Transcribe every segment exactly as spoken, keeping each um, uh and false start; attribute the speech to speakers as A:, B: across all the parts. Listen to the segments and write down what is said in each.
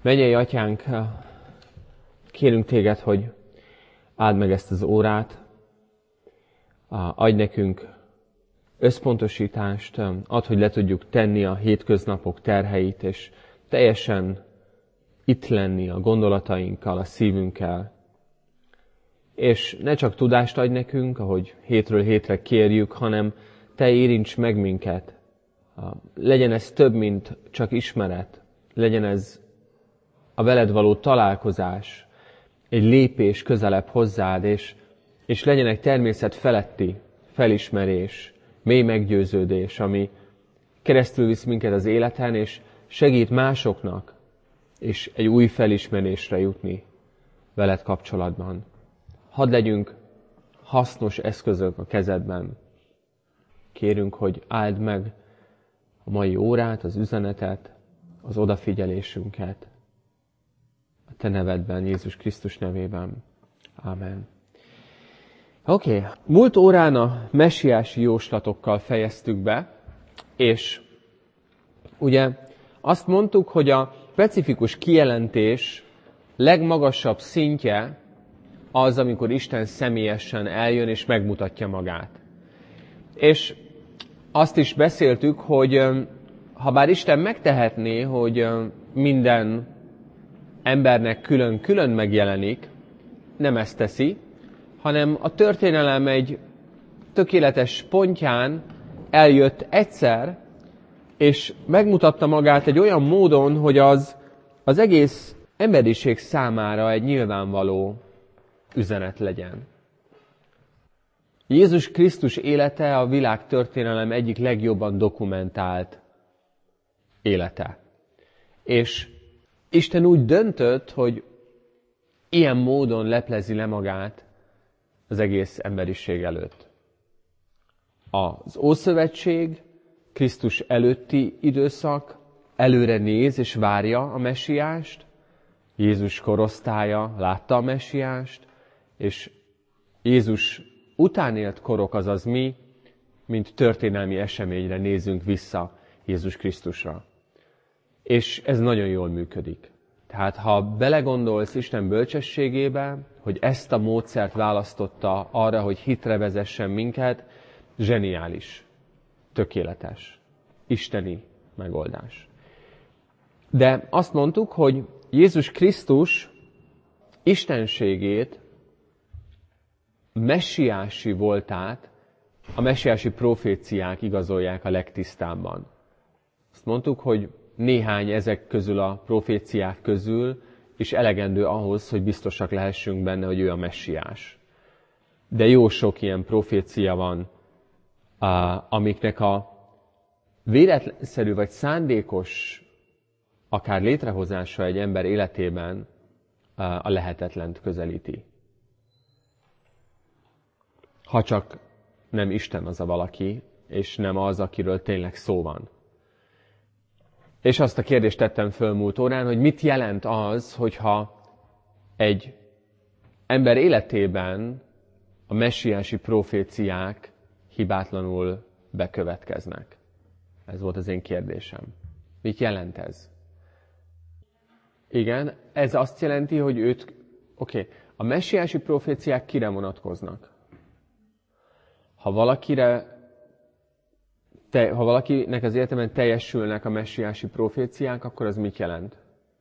A: Mennyei Atyánk, kérünk Téged, hogy áld meg ezt az órát, adj nekünk összpontosítást, add, hogy le tudjuk tenni a hétköznapok terheit, és teljesen itt lenni a gondolatainkkal, a szívünkkel. És ne csak tudást adj nekünk, ahogy hétről hétre kérjük, hanem Te érints meg minket. Legyen ez több, mint csak ismeret. Legyen ez a veled való találkozás, egy lépés közelebb hozzád, és, és legyen egy természet feletti felismerés, mély meggyőződés, ami keresztül visz minket az életen, és segít másoknak, és egy új felismerésre jutni veled kapcsolatban. Hadd legyünk hasznos eszközök a kezedben. Kérünk, hogy áld meg a mai órát, az üzenetet, az odafigyelésünket. A Te nevedben, Jézus Krisztus nevében. Ámen. Oké, okay. Múlt órán a messiási jóslatokkal fejeztük be, és ugye azt mondtuk, hogy a specifikus kijelentés legmagasabb szintje az, amikor Isten személyesen eljön és megmutatja magát. És azt is beszéltük, hogy ha bár Isten megtehetné, hogy minden embernek külön-külön megjelenik, nem ezt teszi, hanem a történelem egy tökéletes pontján eljött egyszer, és megmutatta magát egy olyan módon, hogy az az egész emberiség számára egy nyilvánvaló üzenet legyen. Jézus Krisztus élete a világ történelem egyik legjobban dokumentált élete. És Isten úgy döntött, hogy ilyen módon leplezi le magát az egész emberiség előtt. Az Ószövetség, Krisztus előtti időszak előre néz és várja a messiást, Jézus korosztálya látta a messiást, és Jézus után élt korok, azaz mi, mint történelmi eseményre nézünk vissza Jézus Krisztusra. És ez nagyon jól működik. Tehát ha belegondolsz Isten bölcsességébe, hogy ezt a módszert választotta arra, hogy hitre vezessen minket, zseniális, tökéletes, isteni megoldás. De azt mondtuk, hogy Jézus Krisztus istenségét, messiási voltát a messiási proféciák igazolják a legtisztábban. Azt mondtuk, hogy néhány ezek közül a proféciák közül is elegendő ahhoz, hogy biztosak lehessünk benne, hogy ő a messiás. De jó sok ilyen profécia van, amiknek a véletlenszerű vagy szándékos akár létrehozása egy ember életében a lehetetlent közelíti. Ha csak nem Isten az a valaki, és nem az, akiről tényleg szó van. És azt a kérdést tettem föl múlt órán, hogy mit jelent az, hogyha egy ember életében a messiási proféciák hibátlanul bekövetkeznek. Ez volt az én kérdésem. Mit jelent ez? Igen, ez azt jelenti, hogy őt... Oké, okay, a messiási proféciák kire vonatkoznak? Ha valakire... Te, ha valakinek az életében teljesülnek a messiási proféciák, akkor az mit jelent?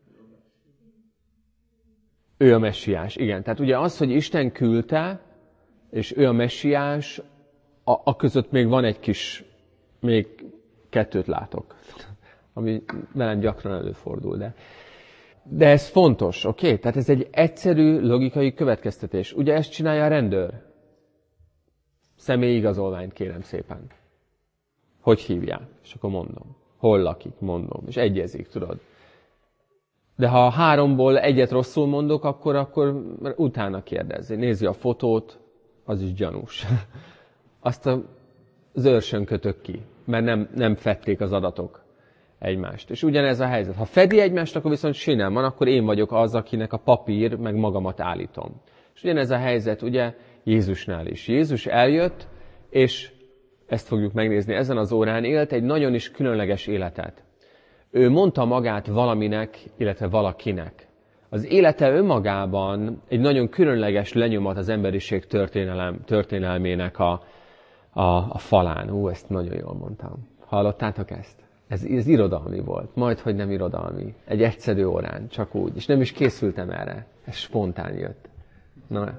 A: Ő a messiás, igen. Tehát ugye az, hogy Isten küldte, és ő a messiás, a, a között még van egy kis, még kettőt látok, ami velem gyakran előfordul. De, de ez fontos, oké? Okay? Tehát ez egy egyszerű, logikai következtetés. Ugye ezt csinálja a rendőr. Személyi igazolványt kérem szépen. Hogy hívják? És akkor mondom. Hol lakik? Mondom. És egyezik, tudod. De ha háromból egyet rosszul mondok, akkor, akkor utána kérdezi. Nézi a fotót, az is gyanús. Azt az őrsön kötök ki, mert nem, nem fedték az adatok egymást. És ugyanez a helyzet. Ha fedi egymást, akkor viszont sinem van, akkor én vagyok az, akinek a papír, meg magamat állítom. És ugyanez a helyzet, ugye, Jézusnál is. Jézus eljött, és ezt fogjuk megnézni ezen az órán, élt egy nagyon is különleges életet. Ő mondta magát valaminek, illetve valakinek. Az élete önmagában egy nagyon különleges lenyomat az emberiség történelem, történelmének a, a, a falán. Ú, ezt nagyon jól mondtam. Hallottátok ezt? Ez, ez irodalmi volt. Majdhogy nem irodalmi. Egy egyszerű órán, csak úgy. És nem is készültem erre. Ez spontán jött. Na.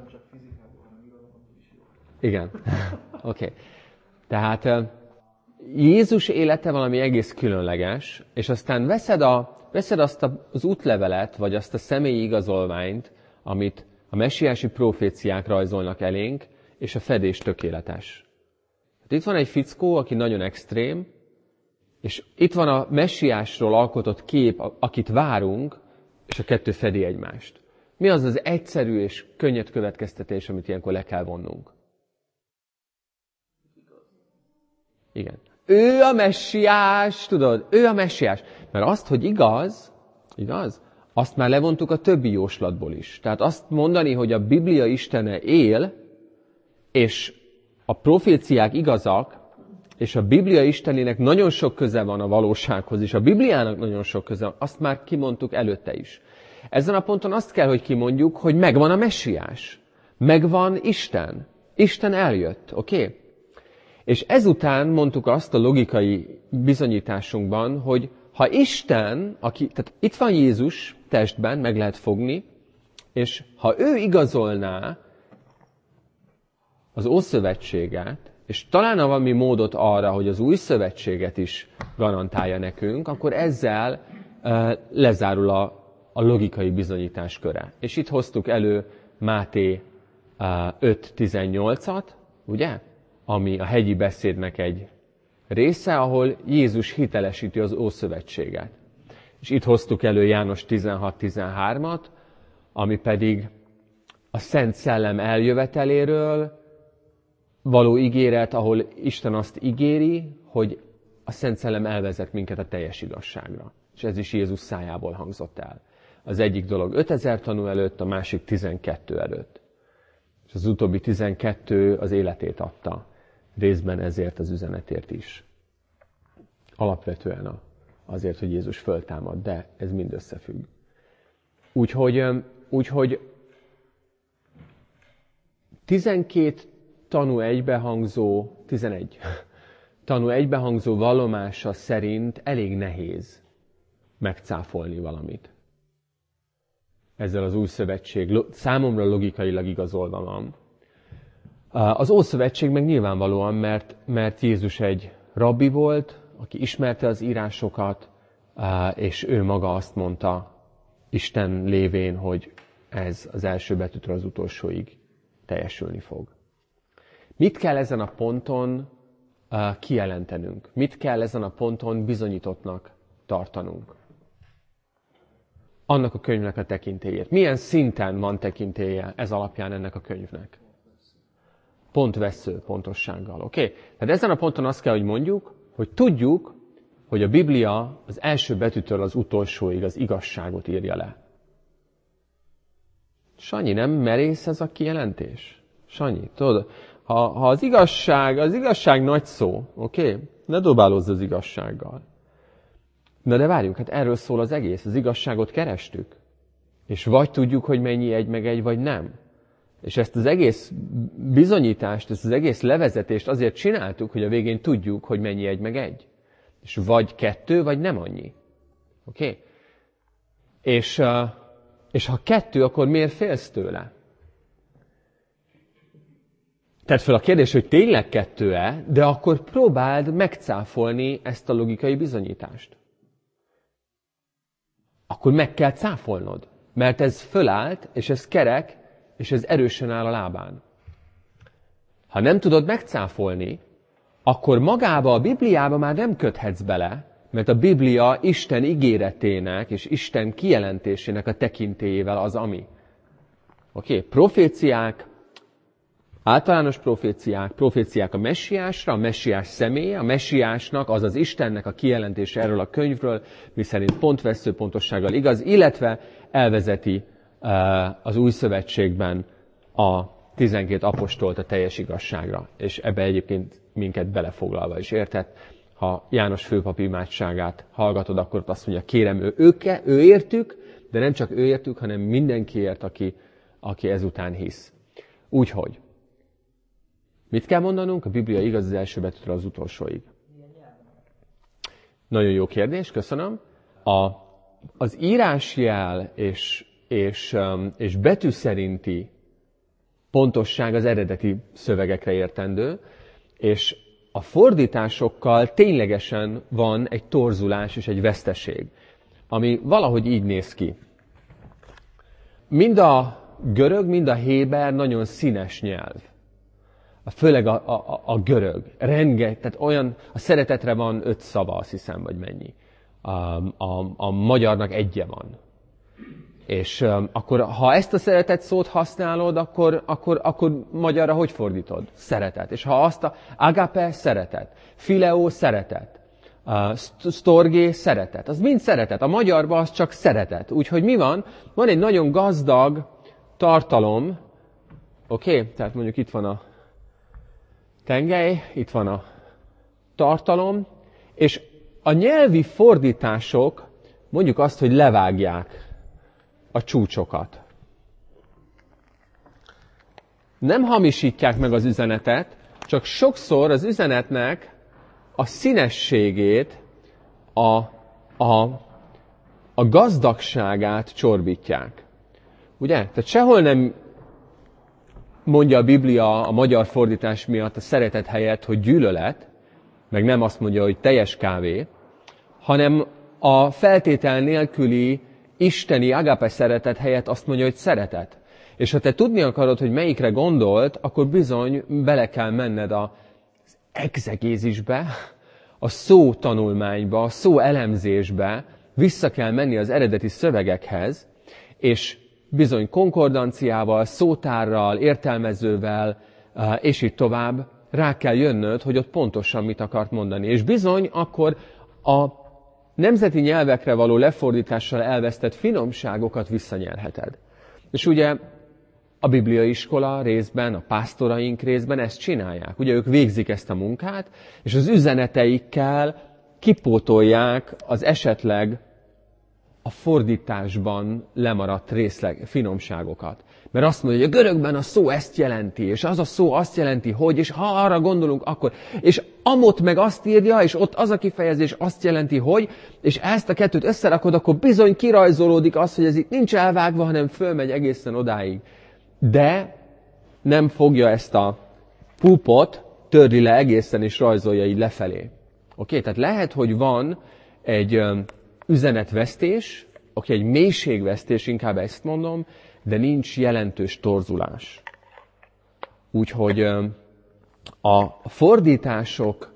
A: Igen. Oké. Okay. Tehát Jézus élete valami egész különleges, és aztán veszed, a, veszed azt az útlevelet, vagy azt a személyi igazolványt, amit a messiási proféciák rajzolnak elénk, és a fedés tökéletes. Hát itt van egy fickó, aki nagyon extrém, és itt van a messiásról alkotott kép, akit várunk, és a kettő fedi egymást. Mi az az egyszerű és könnyed következtetés, amit ilyenkor le kell vonnunk? Igen. Ő a messiás, tudod, ő a messiás. Mert azt, hogy igaz, igaz, azt már levontuk a többi jóslatból is. Tehát azt mondani, hogy a Biblia Istene él, és a proféciák igazak, és a Biblia Istenének nagyon sok köze van a valósághoz, és a Bibliának nagyon sok köze van, azt már kimondtuk előtte is. Ezen a ponton azt kell, hogy kimondjuk, hogy megvan a messiás. Megvan Isten. Isten eljött, oké? Okay? És ezután mondtuk azt a logikai bizonyításunkban, hogy ha Isten, aki, tehát itt van Jézus testben, meg lehet fogni, és ha ő igazolná az Ószövetséget, és találna valami módot arra, hogy az Új Szövetséget is garantálja nekünk, akkor ezzel uh, lezárul a, a logikai bizonyítás köre. És itt hoztuk elő Máté uh, öt tizennyolcat, ugye? Ami a hegyi beszédnek egy része, ahol Jézus hitelesíti az Ószövetséget. És itt hoztuk elő János tizenhat tizenhármat, ami pedig a Szent Szellem eljöveteléről való ígéret, ahol Isten azt ígéri, hogy a Szent Szellem elvezet minket a teljes igazságra. És ez is Jézus szájából hangzott el. Az egyik dolog ötezer tanú előtt, a másik tizenkettő előtt. És az utóbbi tizenkettő az életét adta. Részben ezért az üzenetért is. Alapvetően azért, hogy Jézus föltámad, de ez mind összefügg. Úgyhogy, úgyhogy tizenkét tanú egybehangzó, tizenegy tanú egybehangzó vallomása szerint elég nehéz megcáfolni valamit. Ezzel az új szövetség számomra logikailag igazolva van. Az Ószövetség meg nyilvánvalóan, mert, mert Jézus egy rabbi volt, aki ismerte az írásokat, és ő maga azt mondta Isten lévén, hogy ez az első betűtől az utolsóig teljesülni fog. Mit kell ezen a ponton kijelentenünk? Mit kell ezen a ponton bizonyítottnak tartanunk? Annak a könyvnek a tekintélyét. Milyen szinten van tekintélye ez alapján ennek a könyvnek? Pontvesző pontossággal. Oké? Okay? Tehát ezen a ponton azt kell, hogy mondjuk, hogy tudjuk, hogy a Biblia az első betűtől az utolsóig az igazságot írja le. Sanyi, nem merész ez a kijelentés? Sanyi, tudod, ha, ha az igazság, az igazság nagy szó, oké? Okay? Ne dobálózz az igazsággal. Na de várjunk, hát erről szól az egész. Az igazságot kerestük. És vagy tudjuk, hogy mennyi egy meg egy, vagy nem. És ezt az egész bizonyítást, ezt az egész levezetést azért csináltuk, hogy a végén tudjuk, hogy mennyi egy meg egy. És vagy kettő, vagy nem annyi. Oké? Okay? És, és ha kettő, akkor miért félsz tőle? Tedd fel a kérdés, hogy tényleg kettő-e, de akkor próbáld megcáfolni ezt a logikai bizonyítást. Akkor meg kell cáfolnod. Mert ez fölállt, és ez kerek, és ez erősen áll a lábán. Ha nem tudod megcáfolni, akkor magába a Bibliába már nem köthetsz bele, mert a Biblia Isten ígéretének és Isten kijelentésének a tekintélyével az ami. Oké, okay? Proféciák, általános proféciák, proféciák a messiásra, a messiás személye, a messiásnak, azaz Istennek a kijelentése erről a könyvről, miszerint pontvesző pontossággal igaz, illetve elvezeti uh, az új szövetségben a tizenkét apostolt a teljes igazságra. És ebbe egyébként minket belefoglalva is értett. ha János főpap imádságát hallgatod, akkor azt mondja, kérem, ő, őke, ő értük, de nem csak ő értük, hanem mindenkiért, aki, aki ezután hisz. Úgyhogy, mit kell mondanunk? A Biblia igaz az első betűtől az utolsóig. Nagyon jó kérdés, köszönöm. A, az írásjel és, és, és betű szerinti pontosság az eredeti szövegekre értendő, és a fordításokkal ténylegesen van egy torzulás és egy veszteség, ami valahogy így néz ki. Mind a görög, mind a héber nagyon színes nyelv. Főleg a, a, a görög. Renge, tehát olyan, a szeretetre van öt szava, azt hiszem, vagy mennyi. A, a, a magyarnak egye van. És um, akkor, ha ezt a szeretet szót használod, akkor, akkor, akkor magyarra hogy fordítod? Szeretet. És ha azt a agape, szeretet. Fileo, szeretet. Uh, storgé, szeretet. Az mind szeretet. A magyarban az csak szeretet. Úgyhogy mi van? Van egy nagyon gazdag tartalom. Oké? Okay? Tehát mondjuk itt van a tengely, itt van a tartalom, és a nyelvi fordítások mondjuk azt, hogy levágják a csúcsokat. Nem hamisítják meg az üzenetet, csak sokszor az üzenetnek a színességét, a, a, a gazdagságát csorbítják. Ugye? Tehát sehol nem mondja a Biblia a magyar fordítás miatt a szeretet helyett, hogy gyűlölet, meg nem azt mondja, hogy teljes kávé, hanem a feltétel nélküli isteni agape szeretet helyett azt mondja, hogy szeretet. És ha te tudni akarod, hogy melyikre gondolt, akkor bizony bele kell menned az exegézisbe, a szó tanulmányba, a szó elemzésbe, vissza kell menni az eredeti szövegekhez, és bizony konkordanciával, szótárral, értelmezővel, és így tovább rá kell jönnöd, hogy ott pontosan mit akart mondani. És bizony akkor a nemzeti nyelvekre való lefordítással elvesztett finomságokat visszanyerheted. És ugye a bibliai iskola részben, a pásztoraink részben ezt csinálják. Ugye ők végzik ezt a munkát, és az üzeneteikkel kipótolják az esetleg a fordításban lemaradt részleg, finomságokat. Mert azt mondja, hogy a görögben a szó ezt jelenti, és az a szó azt jelenti, hogy, és ha arra gondolunk, akkor, és amott meg azt írja, és ott az a kifejezés azt jelenti, hogy, és ezt a kettőt összerakod, akkor bizony kirajzolódik az, hogy ez itt nincs elvágva, hanem fölmegy egészen odáig. De nem fogja ezt a púpot, törli le egészen, és rajzolja így lefelé. Oké, okay? Tehát lehet, hogy van egy üzenetvesztés, oké, egy mélységvesztés, inkább ezt mondom, de nincs jelentős torzulás. Úgyhogy a fordítások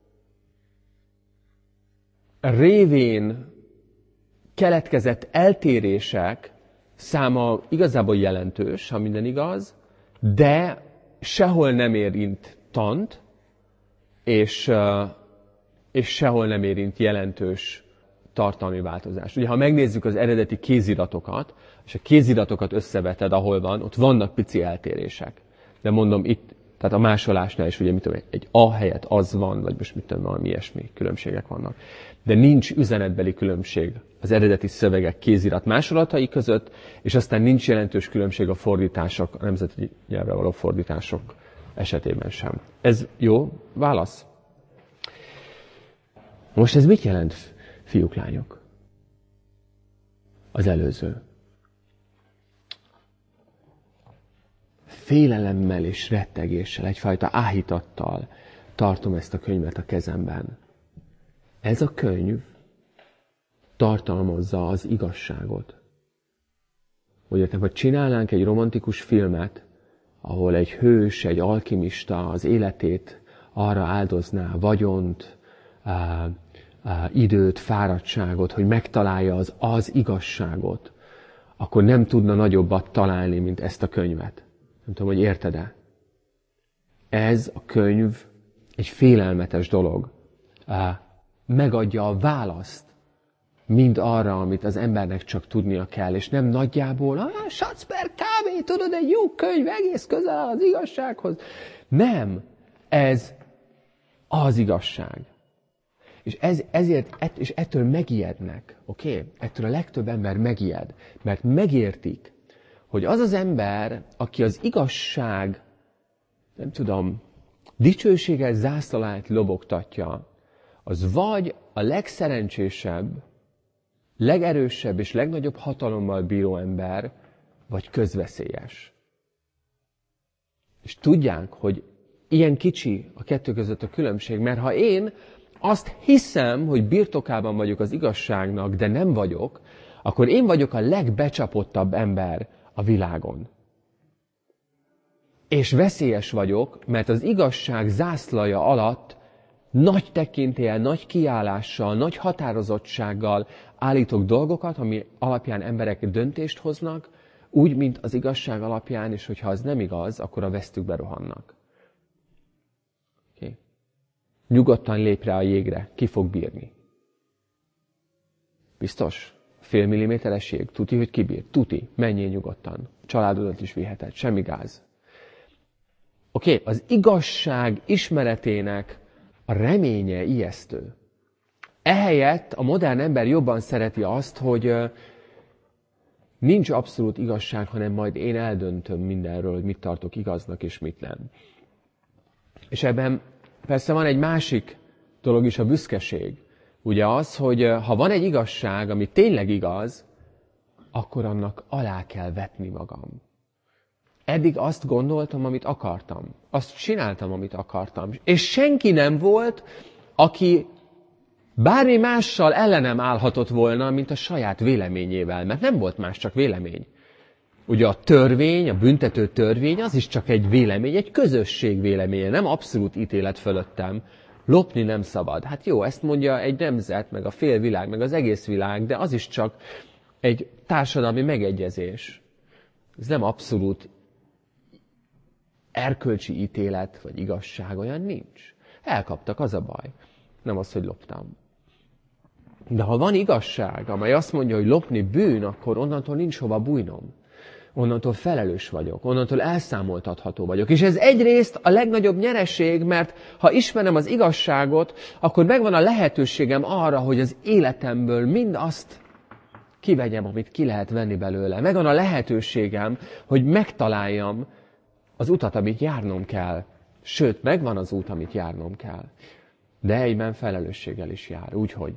A: révén keletkezett eltérések száma igazából jelentős, ha minden igaz, de sehol nem érint tant, és, és sehol nem érint jelentős tartalmi változás. Ugye, ha megnézzük az eredeti kéziratokat, és a kéziratokat összeveted, ahol van, ott vannak pici eltérések. De mondom, itt, tehát a másolásnál is, ugye, mit tudom, egy A helyett az van, vagy most mit tudom, valami ilyesmi különbségek vannak. De nincs üzenetbeli különbség az eredeti szövegek kézirat másolatai között, és aztán nincs jelentős különbség a fordítások, a nemzeti nyelvre való fordítások esetében sem. Ez jó válasz? Most ez mit jelent, fiúk, lányok? Az előző. Félelemmel és rettegéssel, egyfajta áhítattal tartom ezt a könyvet a kezemben. Ez a könyv tartalmazza az igazságot. Hogy értem, hogy csinálnánk egy romantikus filmet, ahol egy hős, egy alkimista az életét arra áldozná, vagyont, á, á, időt, fáradtságot, hogy megtalálja az, az igazságot, akkor nem tudna nagyobbat találni, mint ezt a könyvet. Nem tudom, hogy érted-e? Ez a könyv egy félelmetes dolog. Megadja a választ mind arra, amit az embernek csak tudnia kell, és nem nagyjából, ah, Schatzper kávé, tudod, egy jó könyv, egész közel áll az igazsághoz. Nem, ez az igazság. És ez, ezért ett, és ettől megijednek, oké? Okay? Ettől a legtöbb ember megijed, mert megértik, hogy az az ember, aki az igazság, nem tudom, dicsőséges zászlaját lobogtatja, az vagy a legszerencsésebb, legerősebb és legnagyobb hatalommal bíró ember, vagy közveszélyes. És tudják, hogy ilyen kicsi a kettő között a különbség, mert ha én azt hiszem, hogy birtokában vagyok az igazságnak, de nem vagyok, akkor én vagyok a legbecsapottabb ember a világon. És veszélyes vagyok, mert az igazság zászlaja alatt nagy tekintéllyel, nagy kiállással, nagy határozottsággal állítok dolgokat, ami alapján emberek döntést hoznak, úgy, mint az igazság alapján, és hogyha az nem igaz, akkor a vesztükbe rohannak. Okay. Nyugodtan lép rá a jégre, ki fog bírni. Biztos? Fél milliméteres jég, tuti, hogy kibír. Tuti, menjél nyugodtan. Családodat is viheted, semmi gáz. Oké, okay. Az igazság ismeretének a reménye ijesztő. Ehelyett a modern ember jobban szereti azt, hogy nincs abszolút igazság, hanem majd én eldöntöm mindenről, hogy mit tartok igaznak és mit nem. És ebben persze van egy másik dolog is, a büszkeség. Ugye az, hogy ha van egy igazság, ami tényleg igaz, akkor annak alá kell vetni magam. Eddig azt gondoltam, amit akartam. Azt csináltam, amit akartam. És senki nem volt, aki bármi mással ellenem állhatott volna, mint a saját véleményével. Mert nem volt más, csak vélemény. Ugye a törvény, a büntető törvény, az is csak egy vélemény, egy közösség véleménye, nem abszolút ítélet fölöttem. Lopni nem szabad. Hát jó, ezt mondja egy nemzet, meg a félvilág, meg az egész világ, de az is csak egy társadalmi megegyezés. Ez nem abszolút erkölcsi ítélet, vagy igazság, olyan nincs. Elkaptak, az a baj. Nem az, hogy loptam. De ha van igazság, amely azt mondja, hogy lopni bűn, akkor onnantól nincs hova bújnom. Onnantól felelős vagyok, onnantól elszámoltatható vagyok. És ez egyrészt a legnagyobb nyereség, mert ha ismerem az igazságot, akkor megvan a lehetőségem arra, hogy az életemből mind azt kivegyem, amit ki lehet venni belőle. Megvan a lehetőségem, hogy megtaláljam az utat, amit járnom kell. Sőt, megvan az út, amit járnom kell. De egyben felelősséggel is jár. Úgyhogy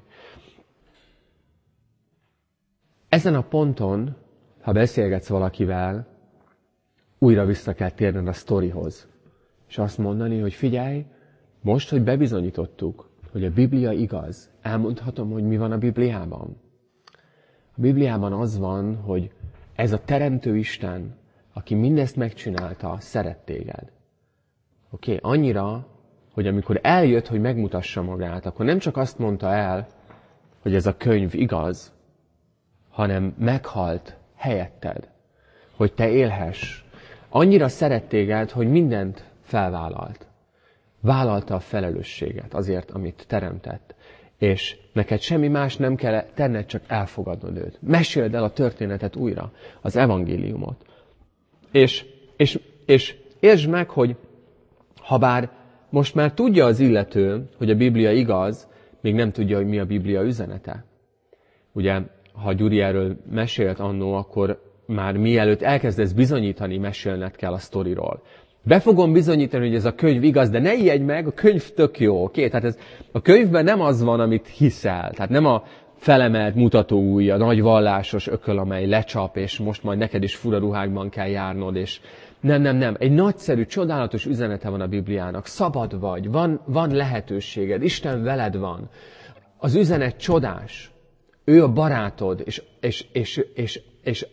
A: ezen a ponton, ha beszélgetsz valakivel, újra vissza kell térned a sztorihoz. És azt mondani, hogy figyelj, most, hogy bebizonyítottuk, hogy a Biblia igaz, elmondhatom, hogy mi van a Bibliában. A Bibliában az van, hogy ez a Teremtő Isten, aki mindezt megcsinálta, szeret téged. Oké, okay? Annyira, hogy amikor eljött, hogy megmutassa magát, akkor nem csak azt mondta el, hogy ez a könyv igaz, hanem meghalt helyetted, hogy te élhess. Annyira szeret téged, hogy mindent felvállalt. Vállalta a felelősséget azért, amit teremtett. És neked semmi más nem kell tenned, csak elfogadnod őt. Meséld el a történetet újra, az evangéliumot. És, és, és értsd meg, hogy habár most már tudja az illető, hogy a Biblia igaz, még nem tudja, hogy mi a Biblia üzenete. Ugye, ha Gyuri erről mesélt annó, akkor már mielőtt elkezdesz bizonyítani, mesélned kell a sztoriról. Be fogom bizonyítani, hogy ez a könyv igaz, de ne ijedj meg, a könyv tök jó, oké? Tehát ez, a könyvben nem az van, amit hiszel. Tehát nem a felemelt mutatóujj, a nagy vallásos ököl, amely lecsap, és most majd neked is fura ruhákban kell járnod, és nem, nem, nem. Egy nagyszerű, csodálatos üzenete van a Bibliának. Szabad vagy, van, van lehetőséged, Isten veled van. Az üzenet csodás. Ő a barátod, és, és, és, és, és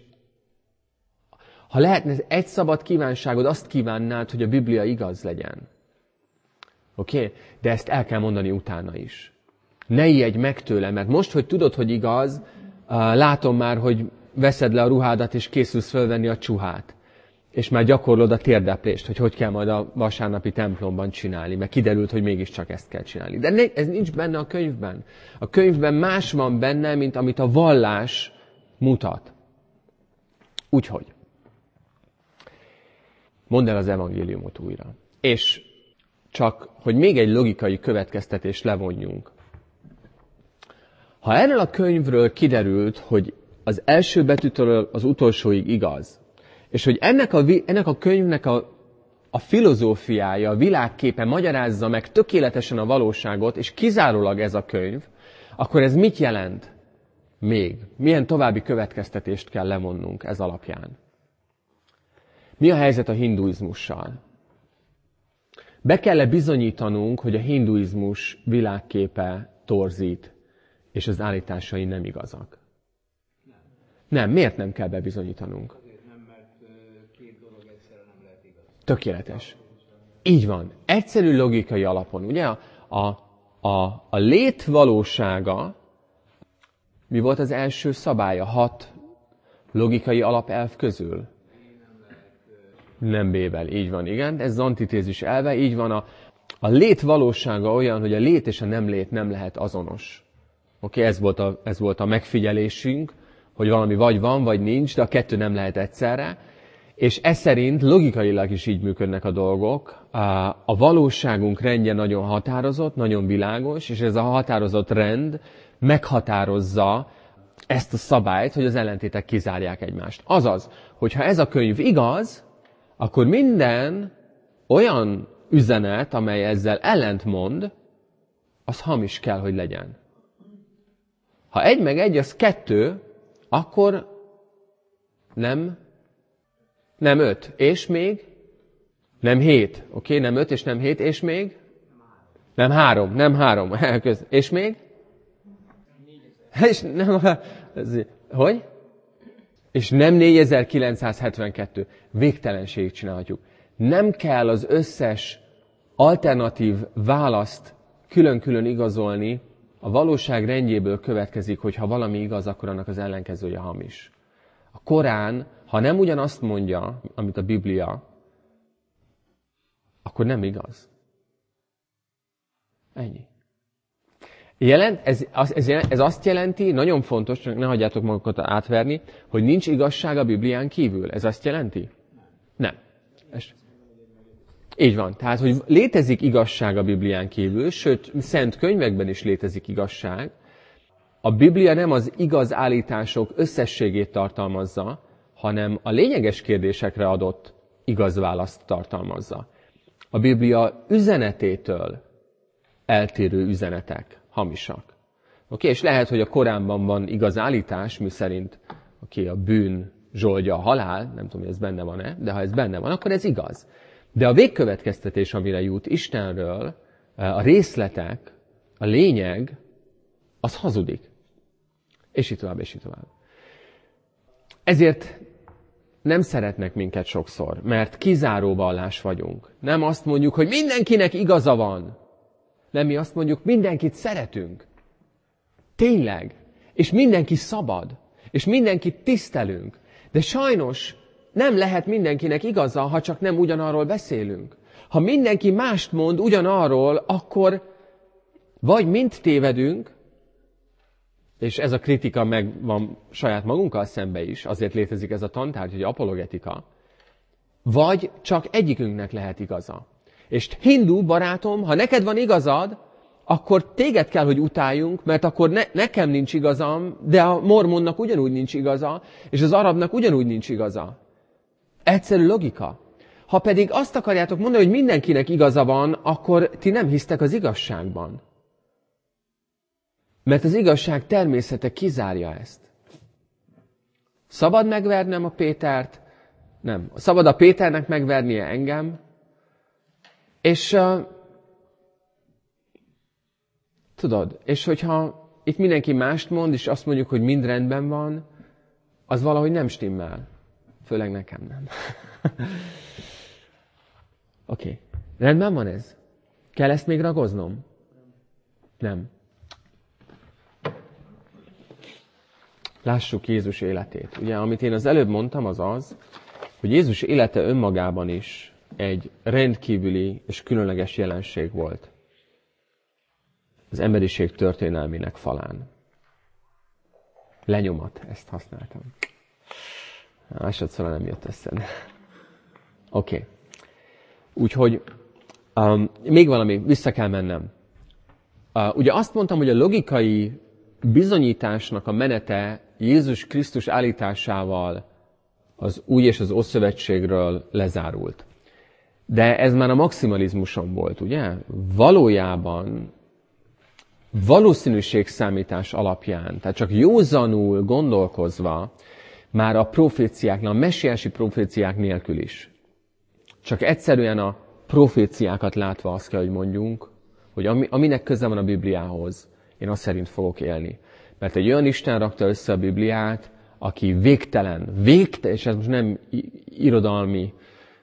A: ha lehetne egy szabad kívánságod, azt kívánnád, hogy a Biblia igaz legyen. Oké? Okay? De ezt el kell mondani utána is. Ne ijedj meg tőle, mert most, hogy tudod, hogy igaz, látom már, hogy veszed le a ruhádat, és készülsz fölvenni a csuhát. És már gyakorlod a térdeplést, hogy hogy kell majd a vasárnapi templomban csinálni, mert kiderült, hogy mégiscsak ezt kell csinálni. De ne, ez nincs benne a könyvben. A könyvben más van benne, mint amit a vallás mutat. Úgyhogy. Mondd el az evangéliumot újra. És csak, hogy még egy logikai következtetést levonjunk. Ha erről a könyvről kiderült, hogy az első betűtől az utolsóig igaz, és hogy ennek a, ennek a könyvnek a, a filozófiája, a világképe magyarázza meg tökéletesen a valóságot, és kizárólag ez a könyv, akkor ez mit jelent még? Milyen további következtetést kell levonnunk ez alapján? Mi a helyzet a hinduizmussal? Be kell-e bizonyítanunk, hogy a hinduizmus világképe torzít, és az állításai nem igazak? Nem. Nem, miért nem kell bebizonyítanunk?
B: Azért nem, mert két dolog egyszerre nem lehet igaz.
A: Tökéletes. Így van. Egyszerű logikai alapon. Ugye a, a, a, a lét valósága, mi volt az első szabálya? Hat logikai alapelv közül? Nem B-vel, így van, igen. Ez az antitézis elve, így van. A, a lét valósága olyan, hogy a lét és a nem lét nem lehet azonos. Oké, okay, ez volt a, ez volt a megfigyelésünk, hogy valami vagy van, vagy nincs, de a kettő nem lehet egyszerre. És ez szerint logikailag is így működnek a dolgok. A valóságunk rendje nagyon határozott, nagyon világos, és ez a határozott rend meghatározza ezt a szabályt, hogy az ellentétek kizárják egymást. Azaz, hogyha ez a könyv igaz, akkor minden olyan üzenet, amely ezzel ellentmond, az hamis kell, hogy legyen. Ha egy meg egy, az kettő, akkor nem, nem öt. És még? Nem hét. Oké, okay? Nem öt és nem hét, és még? Nem három. Nem három. És még? És nem, hogy? És nem négyezer-kilencszázhetvenkettő. Végtelenségig csinálhatjuk. Nem kell az összes alternatív választ külön-külön igazolni. A valóság rendjéből következik, hogy ha valami igaz, akkor annak az ellenkezője hamis. A Korán, ha nem ugyanazt mondja, amit a Biblia, akkor nem igaz. Ennyi. Jelent, ez, ez, ez azt jelenti, nagyon fontos, csak ne hagyjátok magukat átverni, hogy nincs igazság a Biblián kívül. Ez azt jelenti? Nem. Ez, így van. Tehát, hogy létezik igazság a Biblián kívül, sőt, szent könyvekben is létezik igazság. A Biblia nem az igaz állítások összességét tartalmazza, hanem a lényeges kérdésekre adott igaz választ tartalmazza. A Biblia üzenetétől eltérő üzenetek hamisak. Oké, és lehet, hogy a Koránban van igaz állítás, mi szerint oké, a bűn zsoldja a halál, nem tudom, hogy ez benne van-e, de ha ez benne van, akkor ez igaz. De a végkövetkeztetés, amire jut Istenről, a részletek, a lényeg, az hazudik. És így tovább, és így tovább. Ezért nem szeretnek minket sokszor, mert kizáró vallás vagyunk. Nem azt mondjuk, hogy mindenkinek igaza van. Nem, mi azt mondjuk, mindenkit szeretünk. Tényleg. És mindenki szabad. És mindenkit tisztelünk. De sajnos nem lehet mindenkinek igaza, ha csak nem ugyanarról beszélünk. Ha mindenki mást mond ugyanarról, akkor vagy mind tévedünk, és ez a kritika megvan saját magunkkal szembe is, azért létezik ez a tantárgy, hogy apologetika, vagy csak egyikünknek lehet igaza. És hindu barátom, ha neked van igazad, akkor téged kell, hogy utáljunk, mert akkor ne, nekem nincs igazam, de a mormonnak ugyanúgy nincs igaza, és az arabnak ugyanúgy nincs igaza. Egyszerű logika. Ha pedig azt akarjátok mondani, hogy mindenkinek igaza van, akkor ti nem hisztek az igazságban. Mert az igazság természete kizárja ezt. Szabad megvernem a Pétert? Nem. Szabad a Péternek megvernie engem? És uh, tudod, és hogyha itt mindenki mást mond, és azt mondjuk, hogy mind rendben van, az valahogy nem stimmel. Főleg nekem nem. Oké. Okay. Rendben van ez? Kell ezt még ragoznom? Nem. Lássuk Jézus életét. Ugye, amit én az előbb mondtam, az az, hogy Jézus élete önmagában is egy rendkívüli és különleges jelenség volt az emberiség történelmének falán. Lenyomat, ezt használtam. Másodszor nem jött össze. Oké. Okay. Úgyhogy um, még valami, vissza kell mennem. Uh, ugye azt mondtam, hogy a logikai bizonyításnak a menete Jézus Krisztus állításával az új és az Ószövetségről lezárult. De ez már a maximalizmuson volt, ugye? Valójában valószínűségszámítás alapján, tehát csak józanul gondolkozva, már a proféciáknál, a messiási proféciák nélkül is. Csak egyszerűen a proféciákat látva azt kell, hogy mondjunk, hogy ami, aminek köze van a Bibliához, én azt szerint fogok élni. Mert egy olyan Isten rakta össze a Bibliát, aki végtelen, végtelen, és ez most nem irodalmi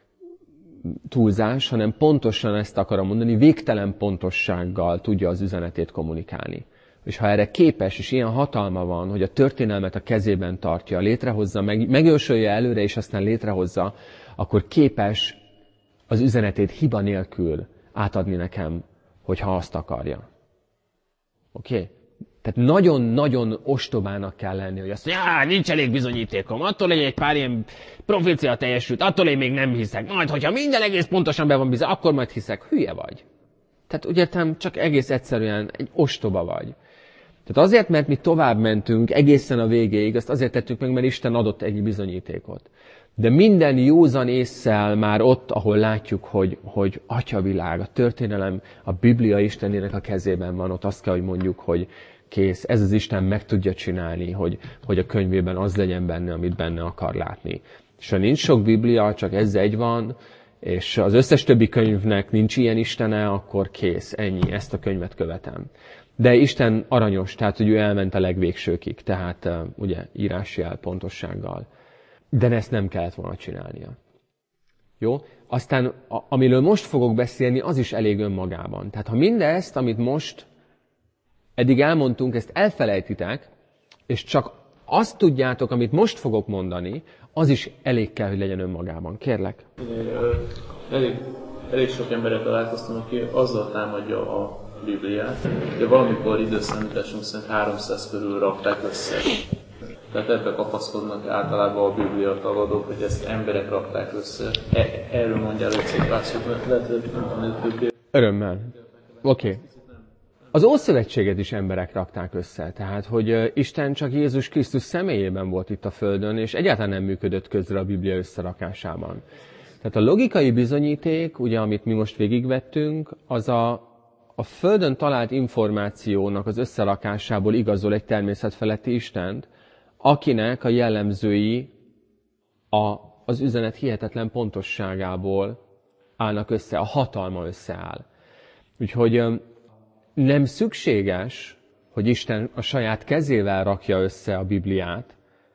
A: túlzás, hanem pontosan ezt akarom mondani, végtelen pontossággal tudja az üzenetét kommunikálni. És ha erre képes, és ilyen hatalma van, hogy a történelmet a kezében tartja, létrehozza, meg, megjósolja előre, és aztán létrehozza, akkor képes az üzenetét hiba nélkül átadni nekem, hogyha azt akarja. Oké? Okay? Tehát nagyon-nagyon ostobának kell lenni, hogy azt mondja, já, nincs elég bizonyítékom, attól, hogy egy pár ilyen profécia teljesült, attól én még nem hiszek. Majd, hogyha minden egész pontosan be van bizony, akkor majd hiszek. Hülye vagy. Tehát úgy értem, csak egész egyszerűen egy ostoba vagy. Tehát azért, mert mi tovább mentünk egészen a végéig, azt azért tettük meg, mert Isten adott egy bizonyítékot. De minden józan ésszel már ott, ahol látjuk, hogy, hogy atyavilág, a történelem, a Biblia Istenének a kezében van, ott azt kell, hogy mondjuk, hogy kész, ez az Isten meg tudja csinálni, hogy, hogy a könyvében az legyen benne, amit benne akar látni. És ha nincs sok Biblia, csak ez egy van, és az összes többi könyvnek nincs ilyen Istene, akkor kész, ennyi, ezt a könyvet követem. De Isten aranyos, tehát hogy ő elment a legvégsőkig, tehát uh, ugye írásjel pontossággal. De ezt nem kellett volna csinálnia. Jó? Aztán, a, amiről most fogok beszélni, az is elég önmagában. Tehát ha mindezt, amit most eddig elmondtunk, ezt elfelejtitek, és csak azt tudjátok, amit most fogok mondani, az is elég kell, hogy legyen önmagában. Kérlek.
C: Elég, elég sok emberre találkoztam, aki azzal támadja a Bibliát, de valamikor időszámításunk szerint háromszáz körül rakták össze. Tehát ebbe kapaszkodnak általában a Biblia tagadók, hogy ezt emberek rakták össze. E, erről mondjál egy szétvászok, mert lehet, hogy
A: Örömmel. Oké. Okay. Az Ószövetséget is emberek rakták össze, tehát, hogy Isten csak Jézus Krisztus személyében volt itt a Földön, és egyáltalán nem működött közre a Biblia összerakásában. Tehát a logikai bizonyíték, ugye, amit mi most végigvettünk, az a, a Földön talált információnak az összerakásából igazol egy természetfeletti Istent, akinek a jellemzői a, az üzenet hihetetlen pontosságából állnak össze, a hatalma összeáll. Úgyhogy nem szükséges, hogy Isten a saját kezével rakja össze a Bibliát,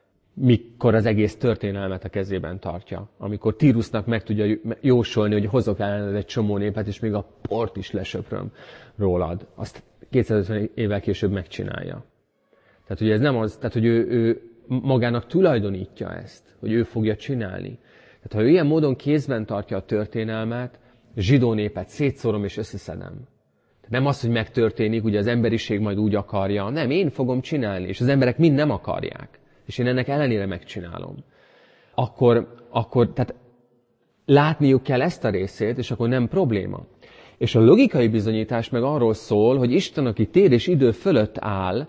A: mikor az egész történelmet a kezében tartja. Amikor Tírusnak meg tudja jósolni, hogy hozok ellened egy csomó népet, és még a port is lesöpröm rólad. Azt kétszázötven évvel később megcsinálja. Tehát, hogy ez nem az, tehát, hogy ő, ő magának tulajdonítja ezt, hogy ő fogja csinálni. Tehát, ha ő ilyen módon kézben tartja a történelmet, a zsidó népet szétszórom és összeszedem. Nem az, hogy megtörténik, ugye az emberiség majd úgy akarja, nem, én fogom csinálni, és az emberek mind nem akarják, és én ennek ellenére megcsinálom. Akkor, akkor tehát látniuk kell ezt a részét, és akkor nem probléma. És a logikai bizonyítás meg arról szól, hogy Isten, aki tér és idő fölött áll,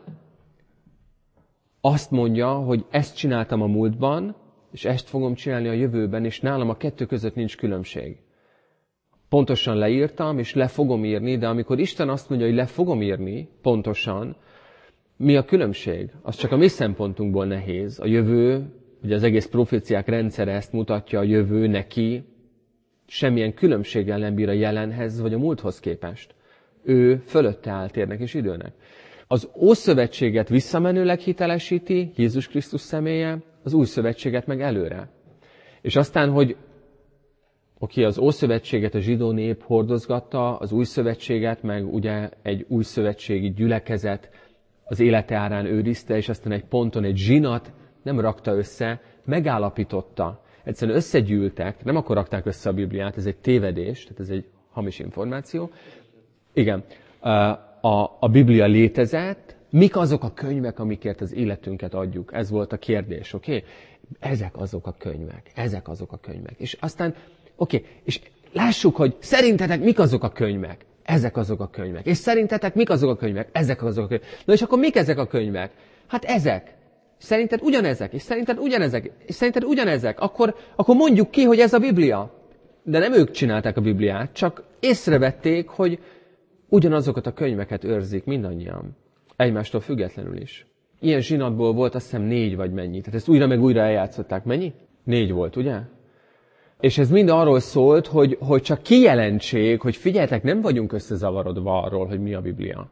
A: azt mondja, hogy ezt csináltam a múltban, és ezt fogom csinálni a jövőben, és nálam a kettő között nincs különbség. Pontosan leírtam, és le fogom írni, de amikor Isten azt mondja, hogy le fogom írni, pontosan, mi a különbség? Az csak a mi szempontunkból nehéz. A jövő, ugye az egész proféciák rendszere ezt mutatja, a jövő neki semmilyen különbséggel nem bír a jelenhez, vagy a múlthoz képest. Ő fölötte áll térnek és időnek. Az Ószövetséget visszamenőleg hitelesíti, Jézus Krisztus személye, az Új Szövetséget meg előre. És aztán, hogy oké, az Ószövetséget a zsidó nép hordozgatta, az Új Szövetséget meg ugye egy új szövetségi gyülekezet az élete árán őrizte, és aztán egy ponton egy zsinat nem rakta össze, megállapította. Egyszerűen összegyűltek, nem akkor rakták össze a Bibliát, ez egy tévedés, tehát ez egy hamis információ. Igen, a, a Biblia létezett, mik azok a könyvek, amikért az életünket adjuk? Ez volt a kérdés, oké? Okay? Ezek azok a könyvek, ezek azok a könyvek. És aztán, oké, okay, és lássuk, hogy szerintetek mik azok a könyvek? Ezek azok a könyvek. És szerintetek mik azok a könyvek? Ezek azok a könyvek. Na és akkor mik ezek a könyvek? Hát ezek. Szerinted ugyanezek, és szerinted ugyanezek, és szerinted ugyanezek. Akkor, akkor mondjuk ki, hogy ez a Biblia. De nem ők csinálták a Bibliát, csak észrevették, hogy ugyanazokat a könyveket őrzik mindannyian. Egymástól függetlenül is. Ilyen zsinatból volt azt hiszem négy vagy mennyi. Tehát ezt újra meg újra eljátszották. Mennyi? Négy volt, ugye? És ez mind arról szólt, hogy, hogy csak kijelentsék, hogy figyeljetek, nem vagyunk összezavarodva arról, hogy mi a Biblia.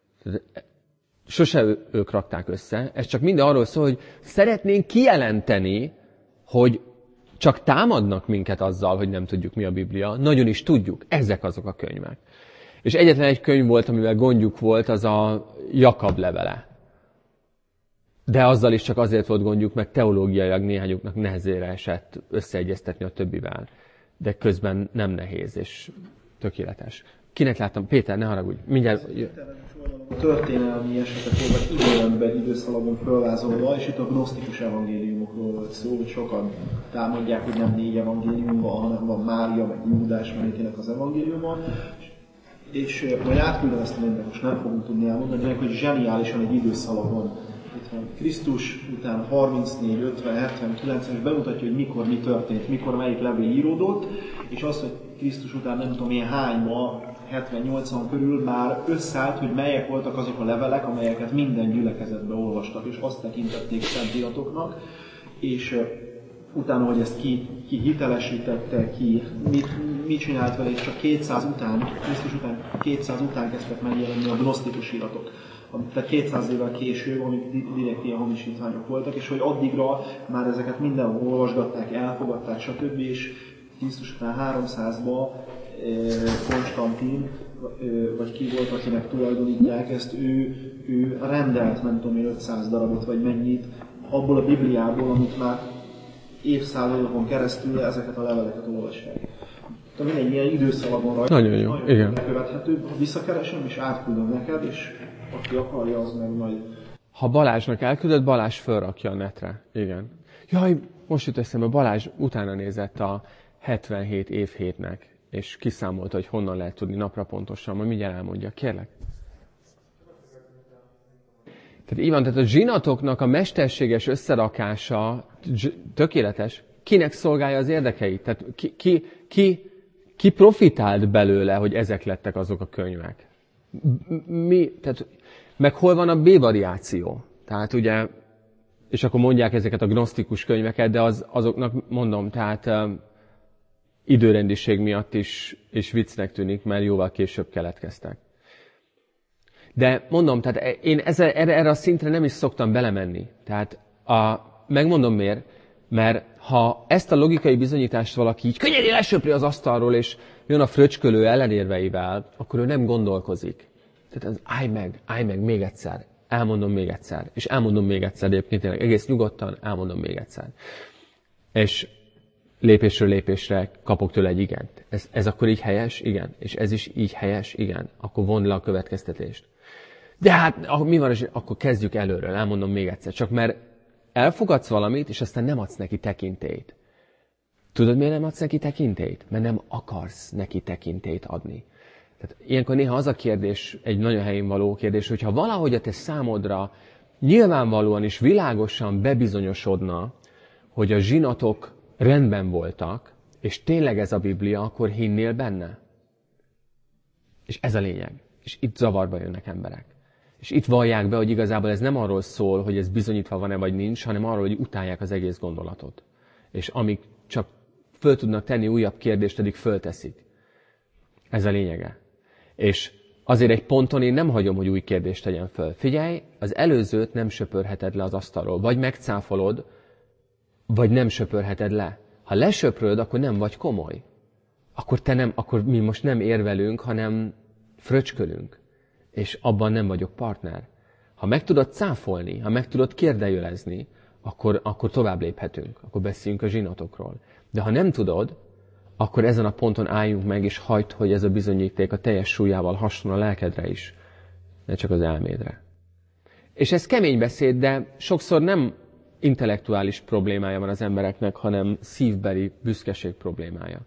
A: Sose ők rakták össze. Ez csak mind arról szól, hogy szeretnénk kijelenteni, hogy csak támadnak minket azzal, hogy nem tudjuk, mi a Biblia. Nagyon is tudjuk. Ezek azok a könyvek. És egyetlen egy könyv volt, amivel gondjuk volt, az a Jakab levele. De azzal is csak azért volt gondjuk, mert teológiailag néhányuknak nehezére esett összeegyeztetni a többivel. De közben nem nehéz és tökéletes. Kinek láttam? Péter, ne haragudj. Mindjárt...
D: A történelmi esetekről, vagy időrendben, időszalagon fölvázolva, és itt a gnosztikus evangéliumokról volt szó, hogy sokan támadják, hogy nem négy evangélium van, hanem van Mária, meg Júdás, mindenkinek az evangéliuma. És majd átküldöm ezt a mindent, most nem fogunk tudni elmondani, meg hogy zseniálisan egy időszalagon. Itt van Krisztus után harmincnégy, ötven, hetven, kilencven, és bemutatja, hogy mikor mi történt, mikor melyik levél íródott, és azt, hogy Krisztus után nem tudom én hányma, hetven-nyolcvan körül már összeállt, hogy melyek voltak azok a levelek, amelyeket minden gyülekezetben olvastak, és azt tekintették szentiratoknak, és uh, utána, hogy ezt ki, ki hitelesítette, ki mit, mit csinált vele, és csak kétszáz után, Krisztus után kétszáz után kezdtek megjelenni a gnosztikus iratok. Tehát kétszáz évvel később, amik direkt ilyen hamisítványok voltak, és hogy addigra már ezeket mindenhol olvasgatták, elfogadták, stb. És Krisztus után háromszázban Konstantin, vagy ki volt, akinek tulajdonítják ezt, ő, ő rendelt, nem tudom én, ötszáz darabot, vagy mennyit, abból a Bibliából, amit már évszázadokon keresztül ezeket a leveleket olvassák. Tehát egy ilyen időszalagon rajta.
A: Nagyon jó,
D: nagyon
A: igen.
D: Követhető, ha visszakeresem, és átküldöm neked, és aki akarja, az meg majd...
A: Ha Balázsnak elküldött, Balázs fölrakja a netre. Igen. Jaj, most jut eszembe, Balázs utána nézett a hetvenhét évhétnek, és kiszámolta, hogy honnan lehet tudni napra pontosan, majd mindjárt elmondja. Kérlek. Tehát így van, tehát a zsinatoknak a mesterséges összerakása tökéletes. Kinek szolgálja az érdekeit? Tehát ki, ki, ki, ki profitált belőle, hogy ezek lettek azok a könyvek? Mi, tehát, meg hol van a B-variáció? Tehát ugye, és akkor mondják ezeket a gnosztikus könyveket, de az, azoknak mondom, tehát um, időrendiség miatt is és viccnek tűnik, mert jóval később keletkeztek. De mondom, tehát én ezzel, erre, erre a szintre nem is szoktam belemenni. Tehát a, megmondom miért, mert ha ezt a logikai bizonyítást valaki így könnyedén lesöpri az asztalról, és jön a fröcskölő ellenérveivel, akkor ő nem gondolkozik. Tehát az állj meg, állj meg még egyszer, elmondom még egyszer, és elmondom még egyszer, egyébként tényleg egész nyugodtan elmondom még egyszer. És lépésről lépésre kapok tőle egy igent. Ez, ez akkor így helyes? Igen. És ez is így helyes? Igen. Akkor vond le a következtetést. De hát mi van, és akkor kezdjük előről, elmondom még egyszer. Csak mert elfogadsz valamit, és aztán nem adsz neki tekintélyt. Tudod, miért nem adsz neki tekintélyt? Mert nem akarsz neki tekintélyt adni. Tehát ilyenkor néha az a kérdés, egy nagyon helyén való kérdés, hogyha valahogy a te számodra nyilvánvalóan és világosan bebizonyosodna, hogy a zsinatok rendben voltak, és tényleg ez a Biblia, akkor hinnél benne? És ez a lényeg. És itt zavarba jönnek emberek. És itt vallják be, hogy igazából ez nem arról szól, hogy ez bizonyítva van-e vagy nincs, hanem arról, hogy utálják az egész gondolatot. És amíg csak föl tudnak tenni újabb kérdést, addig fölteszik. Ez a lényege. És azért egy ponton én nem hagyom, hogy új kérdést tegyen föl. Figyelj, az előzőt nem söpörheted le az asztalról. Vagy megcáfolod, vagy nem söpörheted le. Ha lesöpröd, akkor nem vagy komoly. Akkor, te nem, akkor mi most nem érvelünk, hanem fröcskölünk. És abban nem vagyok partner. Ha meg tudod cáfolni, ha meg tudod kérdejelezni, akkor, akkor tovább léphetünk. Akkor beszéljünk a zsinatokról. De ha nem tudod, akkor ezen a ponton álljunk meg, és hagyd, hogy ez a bizonyíték a teljes súlyával hasson a lelkedre is, ne csak az elmédre. És ez kemény beszéd, de sokszor nem intellektuális problémája van az embereknek, hanem szívbeli büszkeség problémája.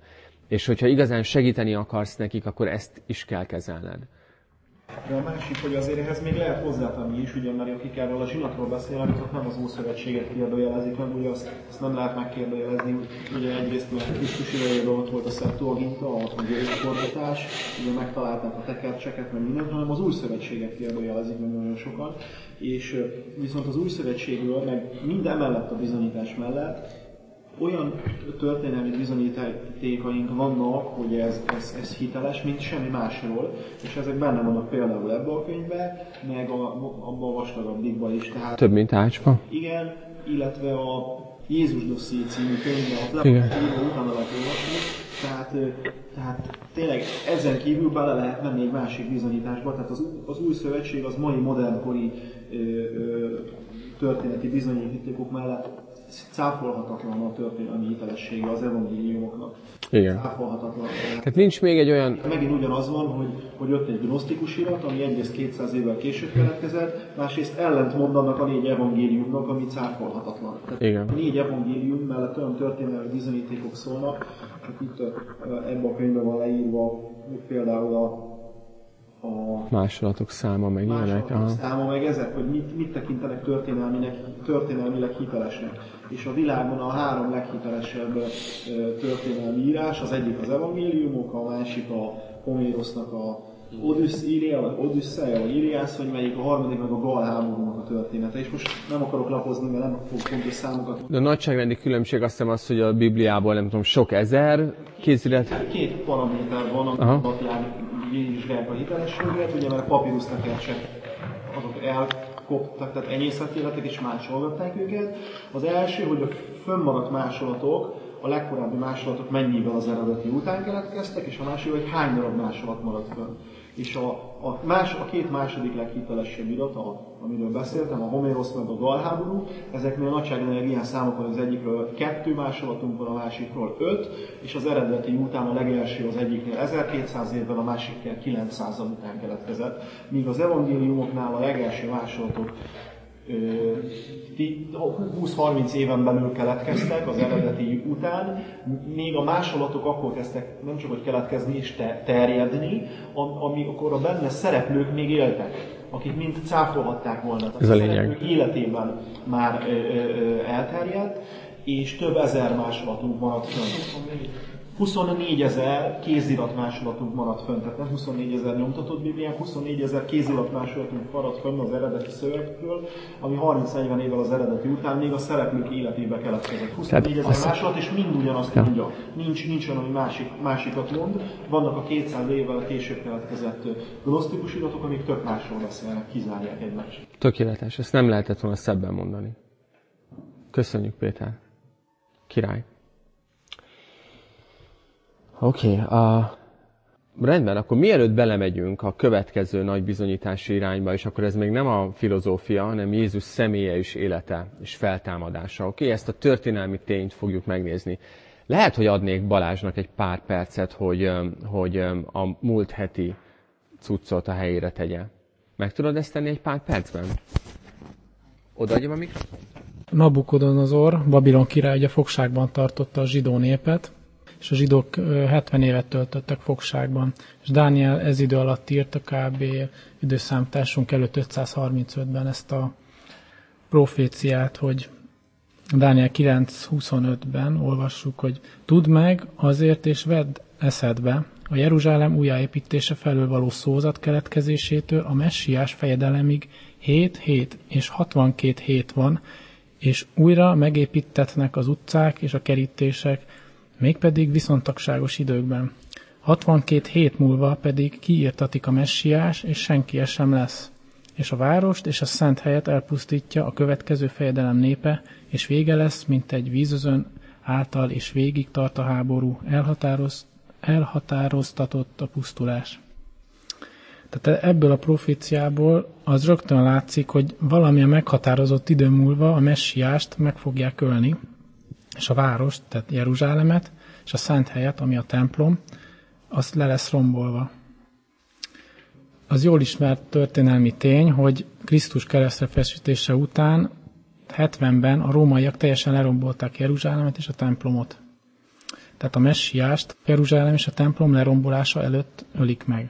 A: És hogyha igazán segíteni akarsz nekik, akkor ezt is kell kezelned.
D: De a másik, hogy azért ehhez még lehet hozzátenni is, ugye, mert akik erről a zsinatról beszélnek, azok nem az Ószövetséget kérdőjelezik meg, ugye azt, azt nem lehet megkérdőjelezni, ugye egyrészt mert Krisztus idejében ott volt a Septuaginta, ott a görög fordítás, ugye megtalálták a tekercseket, meg mindent, hanem az Új Szövetséget kérdőjelezik meg nagyon sokan, és viszont az Új Szövetségről, meg minden mellett a bizonyítás mellett, olyan történelmi bizonyítékaink vannak, hogy ez, ez, ez hiteles, mint semmi másról, és ezek benne vannak például ebbe a könyvben, meg a, abban a vastagabbikban is. Tehát,
A: több, mint ácsba.
D: Igen, illetve a Jézus dosszié című könyvben, ott lepapíró, utána lehet olvasni, tehát, tehát tényleg ezen kívül bele lehet menni egy másik bizonyításba, tehát az, az Új Szövetség az mai modernkori ö, ö, történeti bizonyítékok mellett cáfolhatatlan a történelmi hitelessége az evangéliumoknak.
A: Igen.
D: Cáfolhatatlan.
A: Tehát nincs még egy olyan...
D: Megint ugyanaz van, hogy, hogy ott egy gnosztikus irat, ami egyrészt kétszáz évvel később keletkezett, másrészt ellent mond annak a négy evangéliumnak, ami cáfolhatatlan. Tehát
A: Igen.
D: A négy evangélium mellett olyan történelmi bizonyítékok szólnak, csak itt ebben a könyvben van leírva például a a
A: másolatok száma, meg ilyenek.
D: Másolatok száma, meg ezek, hogy mit, mit tekintenek történelminek, történelmileg hitelesnek. És a világon a három leghitelesebb történelmi írás, az egyik az evangéliumok, a másik a Homérosznak a Odüsszíria, vagy Odüsszeja, vagy Iliász, vagy melyik, a harmadik meg a Gal háborúnak a története. És most nem akarok lapozni, mert nem fogok pontos számokat.
A: De a nagyságrendi különbség azt hiszem az, hogy a Bibliából nem tudom, sok ezer kézirat.
D: Két paraméter van, amit alapján vizsgálják a hitelességet, ugye mert a papírusztekercsek azok elkoptak, tehát enyészettéletek és másolgatták őket. Az első, hogy a fönnmaradt másolatok, a legkorábbi másolatok mennyivel az eredeti után keletkeztek, és a másik, hogy hány darab másolat maradt fönn. És a, a, más, a két második leghitelesebb irat, a, amiről beszéltem, a Homérosz meg a Gal háború, ezeknél nagyságrendileg ilyen számok van, az egyikről kettő másolatunk van, a másikról öt, és az eredeti után a legelső az egyiknél ezerkétszáz évvel, a másiknél kilencszázal után keletkezett, míg az evangéliumoknál a legelső másolatok húsz-harminc éven belül keletkeztek az eredeti után, még a másolatok akkor kezdtek nem csak hogy keletkezni és te- terjedni, amikor a benne szereplők még éltek, akik mind cáfolhatták volna.
A: Ez a
D: lényeg. Életében már ö, ö, elterjedt, és több ezer másolatunk maradt fönn. huszonnégy ezer kézirat másolatunk maradt fönn, tehát nem huszonnégy ezer nyomtatott Bibliánk, huszonnégy ezer kézirat másolatunk maradt fönn az eredeti szövegről, ami harminc-negyven évvel az eredeti után még a szereplők életébe keletkezett. huszonnégy ezer másolat, és mind ugyanazt mondja. Nincs, nincs olyan, ami másik, másikat mond. Vannak a kétszáz évvel később keletkezett gnosztikus iratok, amik tök másról beszélnek, kizárják egymást.
A: Tökéletes, ezt nem lehetett volna szebben mondani. Köszönjük, Péter. Király. Oké, okay, uh, rendben, akkor mielőtt belemegyünk a következő nagy bizonyítási irányba, és akkor ez még nem a filozófia, hanem Jézus személye és élete és feltámadása. Oké, okay? Ezt a történelmi tényt fogjuk megnézni. Lehet, hogy adnék Balázsnak egy pár percet, hogy, hogy a múlt heti cuccot a helyére tegye. Meg tudod ezt tenni egy pár percben? Odaadjam a mikrofont?
E: Nabukodonozor, Babilon király, ugye fogságban tartotta a zsidó népet, és a zsidók hetven évet töltöttek fogságban. És Dániel ez idő alatt írta kb. Időszámításunk előtt ötszázharmincötben ezt a proféciát, hogy Dániel kilenc huszonötben olvassuk, hogy tudd meg azért és vedd eszedbe a Jeruzsálem újjáépítése felől való szózat keletkezésétől a messiás fejedelemig hét hét és hatvankét hét van, és újra megépítetnek az utcák és a kerítések, mégpedig viszontagságos időkben. hatvankét hét múlva pedig kiírtatik a messiás, és senki sem lesz. És a várost és a szent helyet elpusztítja a következő fejedelem népe, és vége lesz, mint egy vízözön által, és végig tart a háború, elhatároz, elhatároztatott a pusztulás. Tehát ebből a proféciából az rögtön látszik, hogy valamilyen meghatározott idő múlva a messiást meg fogják ölni, és a várost, tehát Jeruzsálemet, és a szent helyet, ami a templom, azt le lesz rombolva. Az jól ismert történelmi tény, hogy Krisztus keresztre feszítése után hetvenben a rómaiak teljesen lerombolták Jeruzsálemet és a templomot. Tehát a messiást Jeruzsálem és a templom lerombolása előtt ölik meg.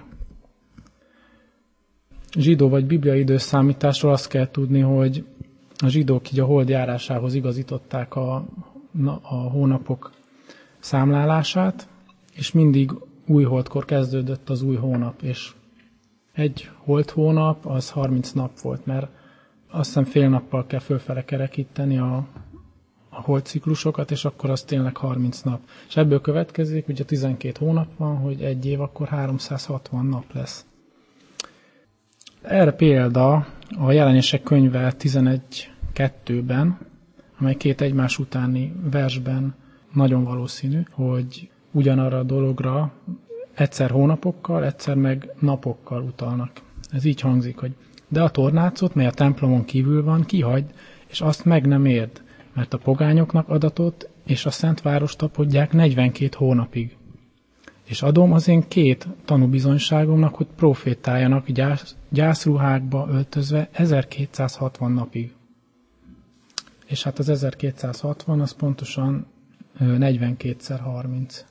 E: Zsidó vagy bibliai időszámításról azt kell tudni, hogy a zsidók így a hold járásához igazították a, a hónapok számlálását, és mindig új holdkor kezdődött az új hónap, és egy holt hónap az harminc nap volt, mert azt hiszem fél nappal kell fölfele kerekíteni a, a holdciklusokat, és akkor az tényleg harminc nap. És ebből következik, ugye tizenkét hónap van, hogy egy év akkor háromszázhatvan nap lesz. Erre példa a Jelenések könyve tizenegy kettőben, amely két egymás utáni versben nagyon valószínű, hogy ugyanarra a dologra egyszer hónapokkal, egyszer meg napokkal utalnak. Ez így hangzik, hogy de a tornácot, mely a templomon kívül van, kihagyd, és azt meg nem érd, mert a pogányoknak adatot, és a szent várost tapadják negyvenkét hónapig. És adom az én két tanúbizonyságomnak, hogy profétáljanak gyász, gyászruhákba öltözve ezerkétszázhatvan napig. És hát az ezerkétszázhatvan az pontosan negyvenkétszer harminc.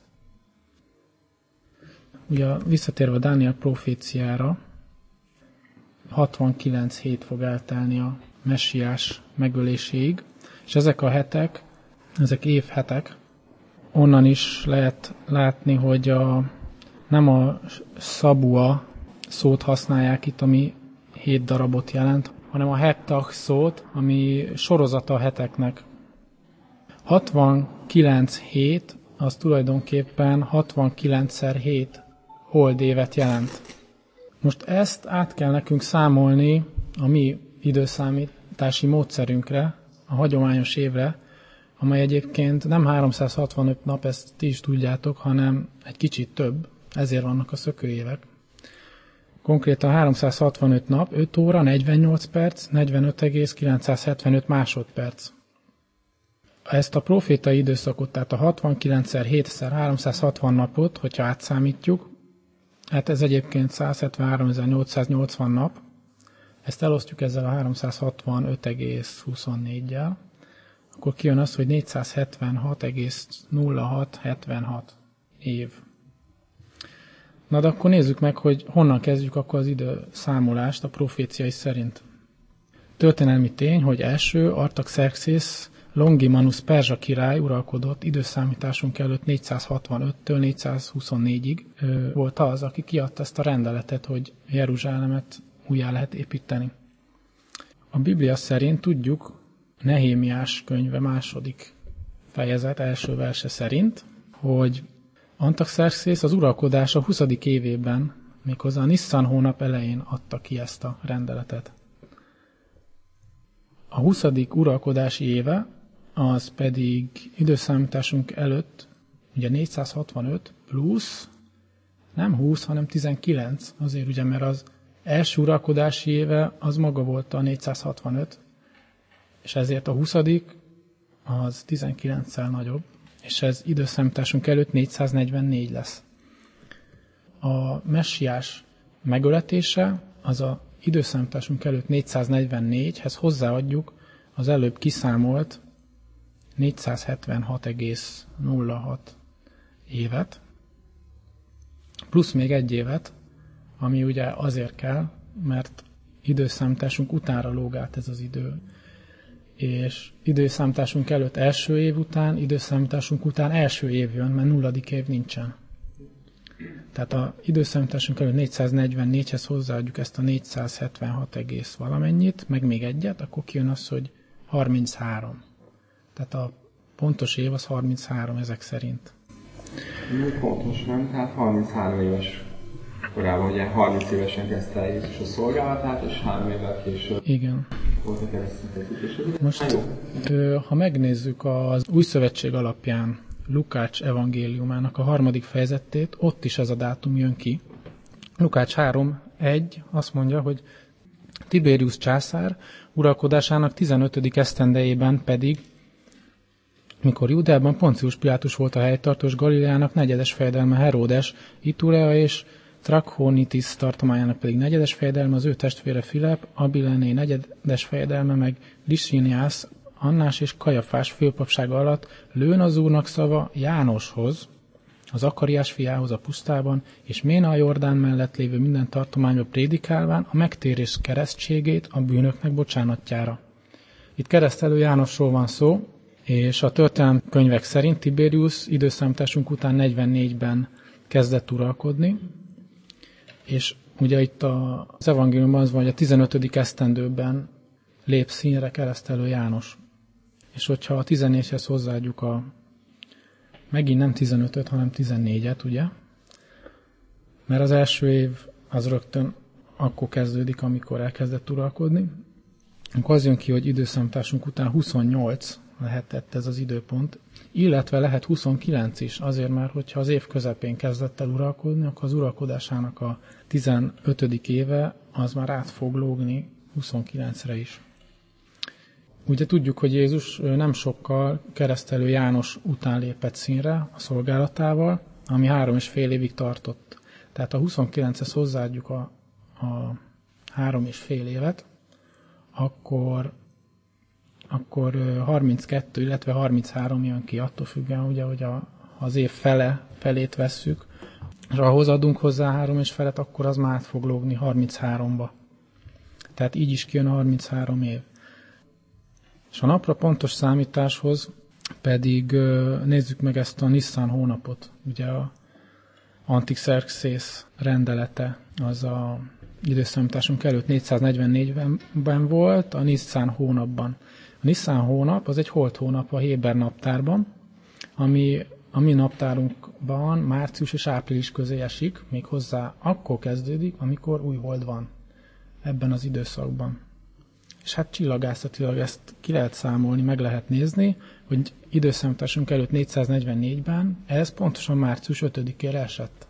E: Ugye visszatérve a Dániel proféciára, hatvankilenc hét fog eltelni a messiás megöléséig, és ezek a hetek, ezek évhetek, onnan is lehet látni, hogy a, nem a szabua szót használják itt, ami hét darabot jelent, hanem a hettach szót, ami sorozata a heteknek. hatvankilenc hét az tulajdonképpen hatvankilencszer hét holdévet jelent. Most ezt át kell nekünk számolni a mi időszámítási módszerünkre, a hagyományos évre, amely egyébként nem háromszázhatvanöt nap, ezt ti is tudjátok, hanem egy kicsit több, ezért vannak a szökőévek. Konkrétan háromszázhatvanöt nap, öt óra, negyvennyolc perc, negyvenöt egész kilencszázhetvenöt másodperc. Ezt a profétai időszakot, tehát a hatvankilencszer hétszer háromszázhatvan napot, hogyha átszámítjuk, hát ez egyébként százhetvenháromezer-nyolcszáznyolcvan nap, ezt elosztjuk ezzel a háromszázhatvanöt egész huszonnégyel, akkor kijön az, hogy négyszázhetvenhat egész nulla hat hetvenhat év. Na de akkor nézzük meg, hogy honnan kezdjük akkor az időszámolást a proféciai szerint. Történelmi tény, hogy első Artaxerxes Longimanus perzsa király uralkodott időszámításunk előtt négyszázhatvanöttől négyszázhuszonnégyig volt az, aki kiadta ezt a rendeletet, hogy Jeruzsálemet újjá lehet építeni. A Biblia szerint tudjuk, Nehémiás könyve második fejezet első verse szerint, hogy Artaxerxes az uralkodása huszadik évében, méghozzá a Niszan hónap elején adta ki ezt a rendeletet. A huszadik uralkodási éve, az pedig időszámításunk előtt, ugye négyszázhatvanöt plusz, nem húsz, hanem tizenkilenc, azért ugye, mert az első uralkodási éve az maga volt a négyszázhatvanöt, és ezért a huszadik az tizenkilenccel nagyobb, és ez időszámításunk előtt négyszáznegyvennégy lesz. A messiás megöletése az a időszámításunk előtt négyszáznegyvennégyhez hozzáadjuk az előbb kiszámolt négyszázhetvenhat egész nulla hat évet, plusz még egy évet, ami ugye azért kell, mert időszámításunk utánra lóg át ez az idő. És időszámításunk előtt első év után, időszámításunk után első év jön, mert nulladik év nincsen. Tehát az időszámításunk előtt négyszáznegyvennégyhez hozzáadjuk ezt a négyszázhetvenhat egész valamennyit, meg még egyet, akkor kijön az, hogy harminchárom. Tehát a pontos év az harminchárom ezek szerint.
F: Még pontos, nem? Tehát harminchárom éves korában, ugye harminc évesen kezdte el Jézus a szolgálatát, és három évvel később
E: igen.
F: volt a kereszténység.
E: Most, ha megnézzük az Új Szövetség alapján Lukács evangéliumának a harmadik fejezetét, ott is ez a dátum jön ki. Lukács három egy azt mondja, hogy Tiberius császár uralkodásának tizenötödik esztendejében pedig, mikor Júdeában Poncius Pilátus volt a helytartós, Galileának negyedes fejedelme Heródes, Iturea és Trachonitis tartományának pedig negyedes fejedelme, az ő testvére Filip, Abilené negyedes fejedelme, meg Lisiniász Annás és Kajafás főpapsága alatt lőn az Úrnak szava Jánoshoz, az Akariás fiához a pusztában, és Ména a Jordán mellett lévő minden tartományba prédikálván a megtérés keresztségét a bűnöknek bocsánatjára. Itt keresztelő Jánosról van szó, és a történelmi könyvek szerint Tiberius időszámításunk után negyvennégyben kezdett uralkodni, és ugye itt az evangéliumban az van, hogy a tizenötödik esztendőben lép színre keresztelő János. És hogyha a tizennégyhez hozzáadjuk a megint nem tizenötöt, hanem tizennégyet, ugye? Mert az első év az rögtön akkor kezdődik, amikor elkezdett uralkodni. Akkor az jön ki, hogy időszámításunk után huszonnyolc lehetett ez az időpont, illetve lehet huszonkilenc is, azért mert hogyha az év közepén kezdett el uralkodni, akkor az uralkodásának a tizenötödik éve az már át fog lógni huszonkilencre is. Ugye tudjuk, hogy Jézus nem sokkal keresztelő János után lépett színre a szolgálatával, ami három és fél évig tartott. Tehát a huszonkilenchez hozzáadjuk a, a három és fél évet, akkor, akkor harminckettő, illetve harminchárom jön ki, attól függően, ugye, hogy a, az év fele, felét vesszük, és ha hozzáadunk hozzá három és felet, akkor az már át fog lógni harmincháromba. Tehát így is kijön a harminchárom év. És a napra pontos számításhoz pedig nézzük meg ezt a Niszán hónapot. Ugye a Antixerxész rendelete az a időszámításunk előtt négyszáznegyvennégyben volt, a Niszán hónapban. A Niszán hónap az egy holt hónap a Héber naptárban, ami a mi naptárunkban március és április közé esik, még hozzá akkor kezdődik, amikor új hold van ebben az időszakban. És hát csillagászatilag ezt ki lehet számolni, meg lehet nézni, hogy időszámításunk előtt négyszáznegyvennégyben ez pontosan március ötödikére esett.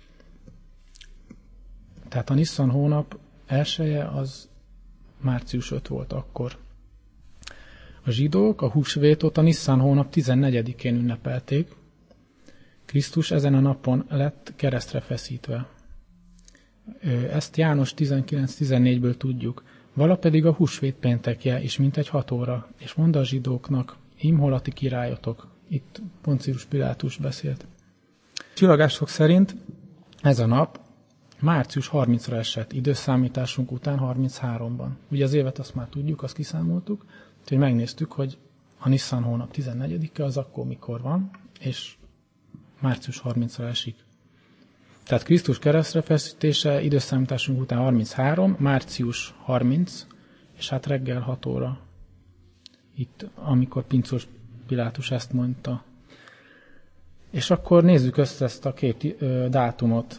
E: Tehát a Niszán hónap elseje az március ötödike volt akkor. A zsidók a húsvétot a Niszán hónap tizennegyedikén ünnepelték. Krisztus ezen a napon lett keresztre feszítve. Ezt János tizenkilenc tizennégyből tudjuk. Vala pedig a húsvét péntekje, és mintegy hat óra, és mondta a zsidóknak, ím hol a ti királyotok. Itt Poncius Pilátus beszélt. Csillagások szerint ez a nap március harmincra esett, időszámításunk után harmincháromban. Ugye az évet azt már tudjuk, azt kiszámoltuk, úgyhogy megnéztük, hogy a Niszán hónap tizennegyedike az akkor mikor van, és március harmincra esik. Tehát Krisztus keresztre feszítése időszámításunk után harminchárom, március harminc, és hát reggel hat óra. Itt, amikor Pincus Pilátus ezt mondta. És akkor nézzük össze ezt a két ö, dátumot.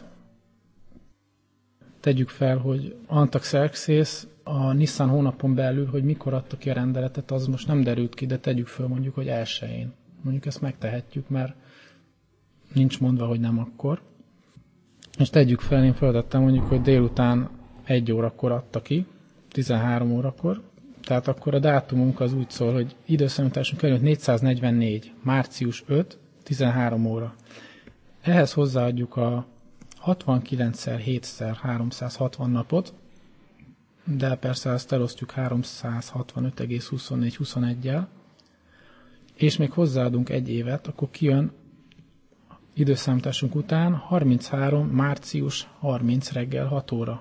E: Tegyük fel, hogy Antaxerxész a Niszán hónapon belül, hogy mikor adta ki a rendeletet, az most nem derült ki, de tegyük fel mondjuk, hogy elsején. Mondjuk ezt megtehetjük, mert nincs mondva, hogy nem akkor. És tegyük fel, én feladottam mondjuk, hogy délután egy órakor adta ki, tizenhárom órakor, tehát akkor a dátumunk az úgy szól, hogy időszámításunk előtt négyszáznegyvennégy, március ötödike, tizenhárom óra. Ehhez hozzáadjuk a hatvankilencszer hétszer háromszázhatvan napot, de persze ezt elosztjuk háromszázhatvanöt egész huszonnégy huszonegyel, és még hozzáadunk egy évet, akkor kijön időszámításunk után harminchárom, március harminc reggel hat óra.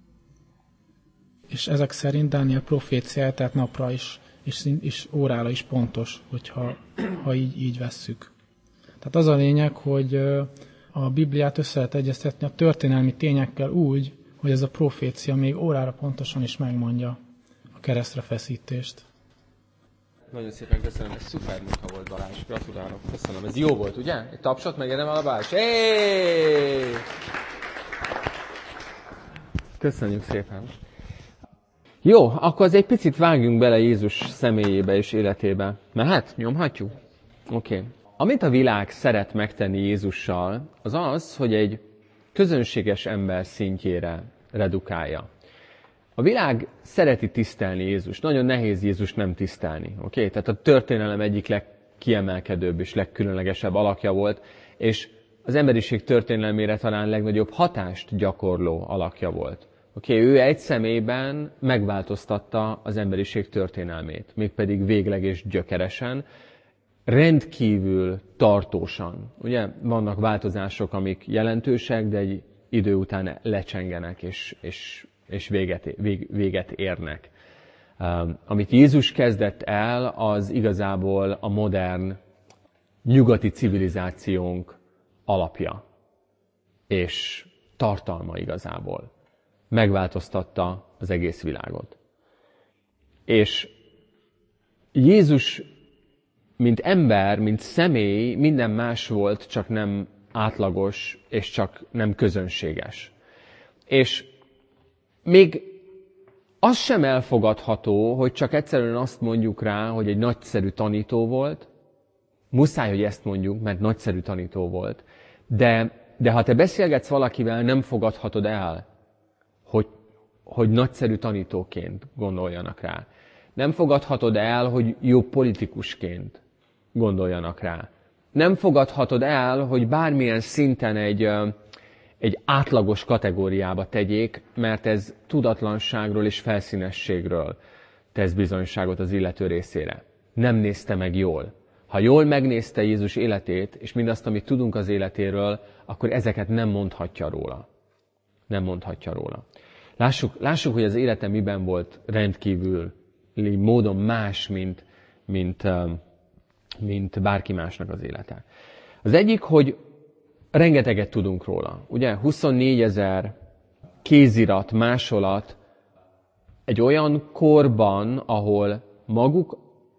E: És ezek szerint Dániel proféciája, tehát napra is, és, és órára is pontos, hogyha ha így, így vesszük. Tehát az a lényeg, hogy a Bibliát össze lehet egyeztetni a történelmi tényekkel úgy, hogy ez a profécia még órára pontosan is megmondja a keresztre feszítést.
A: Nagyon szépen köszönöm, ez szuper munka volt, Balázs. Gratulálok, köszönöm. Ez jó volt, ugye? Egy tapsot megérdemel a Balázs. Hey! Köszönjük szépen. Jó, akkor az egy picit vágjunk bele Jézus személyébe és életébe. Mehet? Nyomhatjuk? Oké. Okay. Amit a világ szeret megtenni Jézussal, az az, hogy egy közönséges ember szintjére redukálja. A világ szereti tisztelni Jézust. Nagyon nehéz Jézust nem tisztelni. Okay? Tehát a történelem egyik legkiemelkedőbb és legkülönlegesebb alakja volt, és az emberiség történelmére talán legnagyobb hatást gyakorló alakja volt. Oké, okay, ő egy személyben megváltoztatta az emberiség történelmét, mégpedig végleg és gyökeresen, rendkívül tartósan. Ugye vannak változások, amik jelentősek, de egy idő után lecsengenek és, és, és véget, vég, véget érnek. Um, amit Jézus kezdett el, az igazából a modern nyugati civilizációnk alapja és tartalma igazából. Megváltoztatta az egész világot. És Jézus, mint ember, mint személy, minden más volt, csak nem átlagos, és csak nem közönséges. És még az sem elfogadható, hogy csak egyszerűen azt mondjuk rá, hogy egy nagyszerű tanító volt. Muszáj, hogy ezt mondjuk, mert nagyszerű tanító volt. De, de ha te beszélgetsz valakivel, nem fogadhatod el, hogy, hogy nagyszerű tanítóként gondoljanak rá. Nem fogadhatod el, hogy jó politikusként gondoljanak rá. Nem fogadhatod el, hogy bármilyen szinten egy, egy átlagos kategóriába tegyék, mert ez tudatlanságról és felszínességről tesz bizonyságot az illető részére. Nem nézte meg jól. Ha jól megnézte Jézus életét, és mindazt, amit tudunk az életéről, akkor ezeket nem mondhatja róla. Nem mondhatja róla. Lássuk, lássuk hogy az élete miben volt rendkívüli módon más, mint, mint, mint bárki másnak az élete. Az egyik, hogy rengeteget tudunk róla. Ugye huszonnégyezer kézirat, másolat egy olyan korban, ahol maguk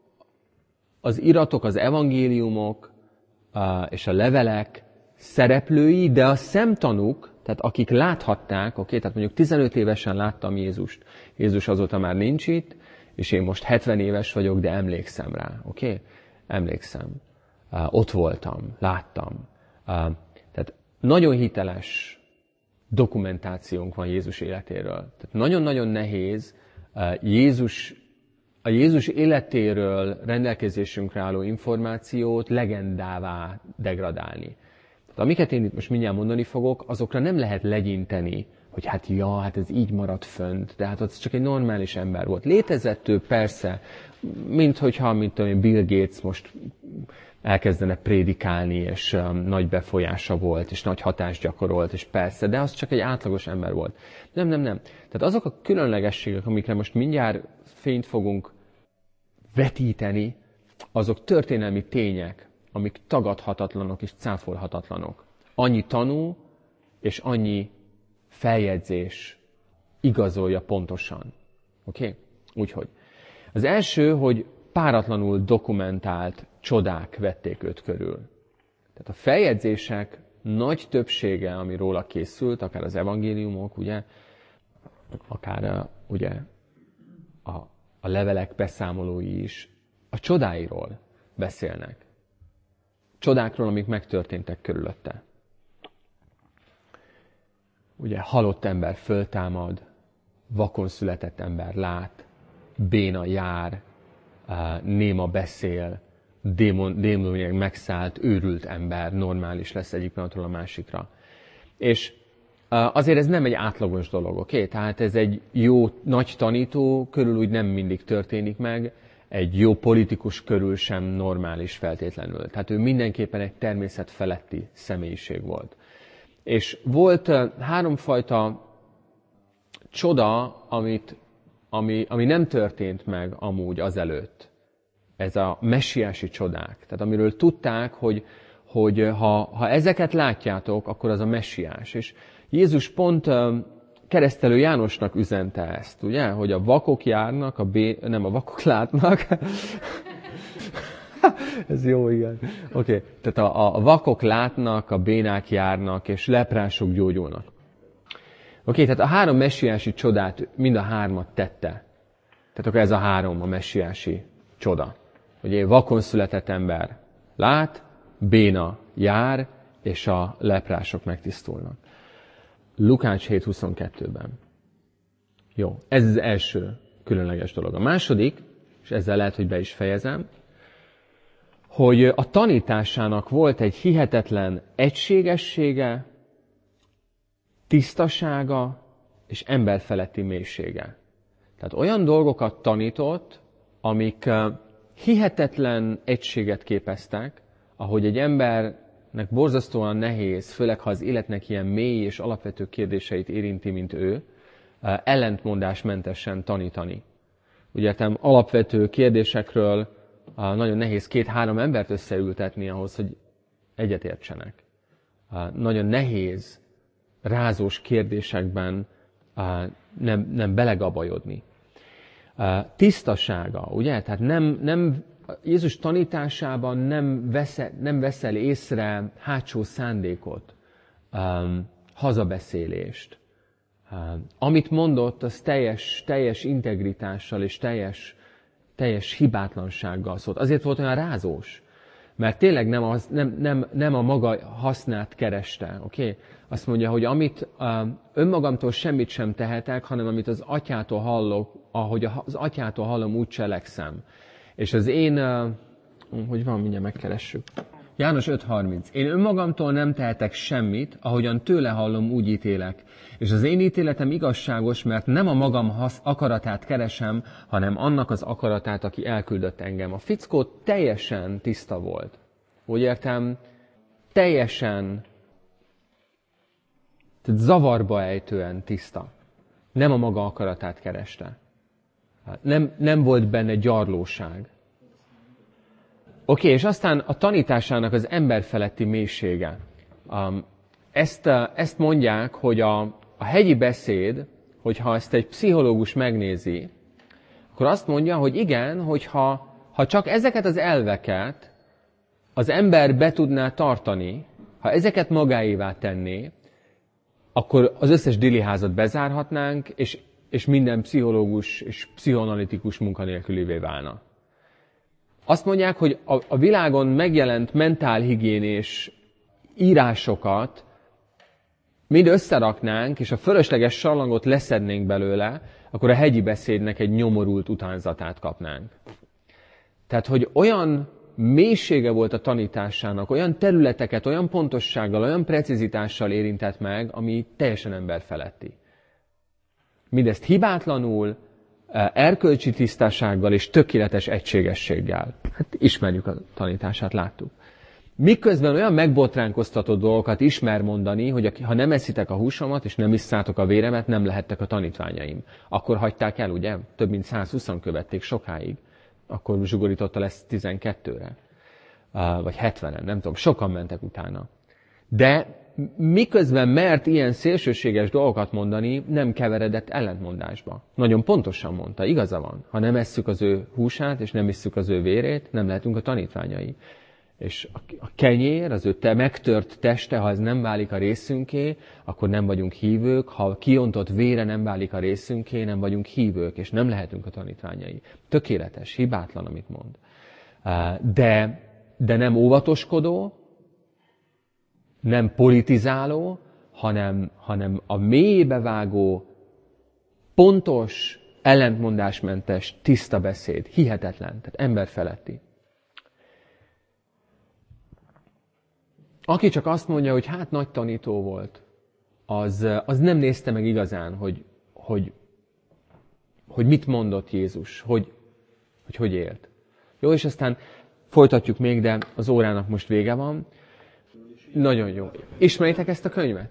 A: az iratok, az evangéliumok és a levelek szereplői, de a szemtanúk, tehát akik láthatták, oké, tehát mondjuk tizenöt évesen láttam Jézust. Jézus azóta már nincs itt, és én most hetven éves vagyok, de emlékszem rá, oké? Emlékszem. Uh, ott voltam, láttam. Uh, tehát nagyon hiteles dokumentációnk van Jézus életéről. Tehát nagyon-nagyon nehéz uh, Jézus, a Jézus életéről rendelkezésünkre álló információt legendává degradálni. Tehát amiket én itt most mindjárt mondani fogok, azokra nem lehet legyinteni, hogy hát ja, hát ez így maradt fönt, de hát az csak egy normális ember volt. Létezett ő, persze, mint hogyha, mint tudom, Bill Gates most elkezdene prédikálni, és um, nagy befolyása volt, és nagy hatást gyakorolt, és persze, de az csak egy átlagos ember volt. Nem, nem, nem. Tehát azok a különlegességek, amikre most mindjárt fényt fogunk vetíteni, azok történelmi tények, amik tagadhatatlanok és cáfolhatatlanok. Annyi tanú és annyi feljegyzés igazolja pontosan. Oké? Okay? Úgyhogy. Az első, hogy páratlanul dokumentált csodák vették őt körül. Tehát a feljegyzések nagy többsége, ami róla készült, akár az evangéliumok, ugye, akár ugye, a, a levelek beszámolói is, a csodáiról beszélnek. Csodákról, amik megtörténtek körülötte. Ugye halott ember föltámad, vakon született ember lát, béna jár, néma beszél, démon, démoniák megszállt, őrült ember normális lesz egyik pillanatról a másikra. És azért ez nem egy átlagos dolog, oké? Okay? Tehát ez egy jó nagy tanító körül úgy nem mindig történik meg, egy jó politikus körül sem normális feltétlenül. Tehát ő mindenképpen egy természet feletti személyiség volt. És volt háromfajta csoda, amit, ami, ami nem történt meg amúgy azelőtt. Ez a messiási csodák. Tehát amiről tudták, hogy, hogy ha, ha ezeket látjátok, akkor az a messiás. És Jézus pont Keresztelő Jánosnak üzente ezt, ugye? Hogy a vakok járnak, a bé... nem a vakok látnak. Ez jó, igen. Oké, okay. Tehát a, a vakok látnak, a bénák járnak, és leprások gyógyulnak. Oké, okay, tehát a három messiási csodát mind a hármat tette. Tehát akkor ez a három a messiási csoda. Ugye vakon született ember lát, béna jár, és a leprások megtisztulnak. Lukács hét huszonkettőben. Jó, ez az első különleges dolog. A második, és ezzel lehet, hogy be is fejezem, hogy a tanításának volt egy hihetetlen egységessége, tisztasága és emberfeletti mélysége. Tehát olyan dolgokat tanított, amik hihetetlen egységet képeztek, ahogy egy embernek borzasztóan nehéz, főleg ha az életnek ilyen mély és alapvető kérdéseit érinti, mint ő, ellentmondásmentesen tanítani. Úgy értem, alapvető kérdésekről nagyon nehéz két-három embert összeültetni ahhoz, hogy egyetértsenek. Nagyon nehéz rázós kérdésekben nem, nem belegabajodni. Tisztasága, ugye? Tehát nem, nem, Jézus tanításában nem, veszel, nem veszel észre hátsó szándékot, um, hazabeszélést. Um, amit mondott, az teljes, teljes integritással és teljes, teljes hibátlansággal szólt. Azért volt olyan rázós, mert tényleg nem, az, nem, nem, nem a maga hasznát kereste. Okay? Azt mondja, hogy amit um, önmagamtól semmit sem tehetek, hanem amit az atyától hallok, ahogy az atyától hallom, úgy cselekszem. És az én, uh, hogy van, mindjárt megkeressük. János öt harminc. Én önmagamtól nem tehetek semmit, ahogyan tőle hallom, úgy ítélek. És az én ítéletem igazságos, mert nem a magam hasz, akaratát keresem, hanem annak az akaratát, aki elküldött engem. A fickó teljesen tiszta volt. Úgy értem, teljesen tehát zavarba ejtően tiszta. Nem a maga akaratát kereste. Nem, nem volt benne gyarlóság. Oké, okay, és aztán a tanításának az emberfeletti mélysége. Um, ezt, ezt mondják, hogy a, a hegyi beszéd, hogyha ezt egy pszichológus megnézi, akkor azt mondja, hogy igen, hogyha ha csak ezeket az elveket az ember be tudná tartani, ha ezeket magáévá tenné, akkor az összes diliházat bezárhatnánk, és, és minden pszichológus és pszichoanalitikus munkanélkülivé válna. Azt mondják, hogy a, a világon megjelent mentálhigiénés írásokat mind összeraknánk, és a fölösleges sallangot leszednénk belőle, akkor a hegyi beszédnek egy nyomorult utánzatát kapnánk. Tehát, hogy olyan mélysége volt a tanításának, olyan területeket, olyan pontossággal, olyan precizitással érintett meg, ami teljesen emberfeletti. Mindezt hibátlanul, erkölcsi tisztasággal és tökéletes egységességgel. Hát ismerjük a tanítását, láttuk. Miközben olyan megbotránkoztató dolgokat ismer mondani, hogy ha nem eszitek a húsomat, és nem isszátok a véremet, nem lehettek a tanítványaim. Akkor hagyták el, ugye? Több mint százhúsz követték sokáig. Akkor zsugorította lesz tizenkettőre. Vagy hetvenen, nem tudom. Sokan mentek utána. De miközben mert ilyen szélsőséges dolgokat mondani, nem keveredett ellentmondásba. Nagyon pontosan mondta, igaza van. Ha nem esszük az ő húsát, és nem isszük az ő vérét, nem lehetünk a tanítványai. És a kenyér, az ő te megtört teste, ha ez nem válik a részünké, akkor nem vagyunk hívők. Ha a kiontott vére nem válik a részünké, nem vagyunk hívők, és nem lehetünk a tanítványai. Tökéletes, hibátlan, amit mond. De, de nem óvatoskodó, nem politizáló, hanem, hanem a mélybe vágó, pontos, ellentmondásmentes, tiszta beszéd. Hihetetlen, tehát emberfeletti. Aki csak azt mondja, hogy hát nagy tanító volt, az, az nem nézte meg igazán, hogy, hogy, hogy mit mondott Jézus, hogy, hogy hogy élt. Jó, és aztán folytatjuk még, de az órának most vége van. Nagyon jó. Ismeritek ezt a könyvet?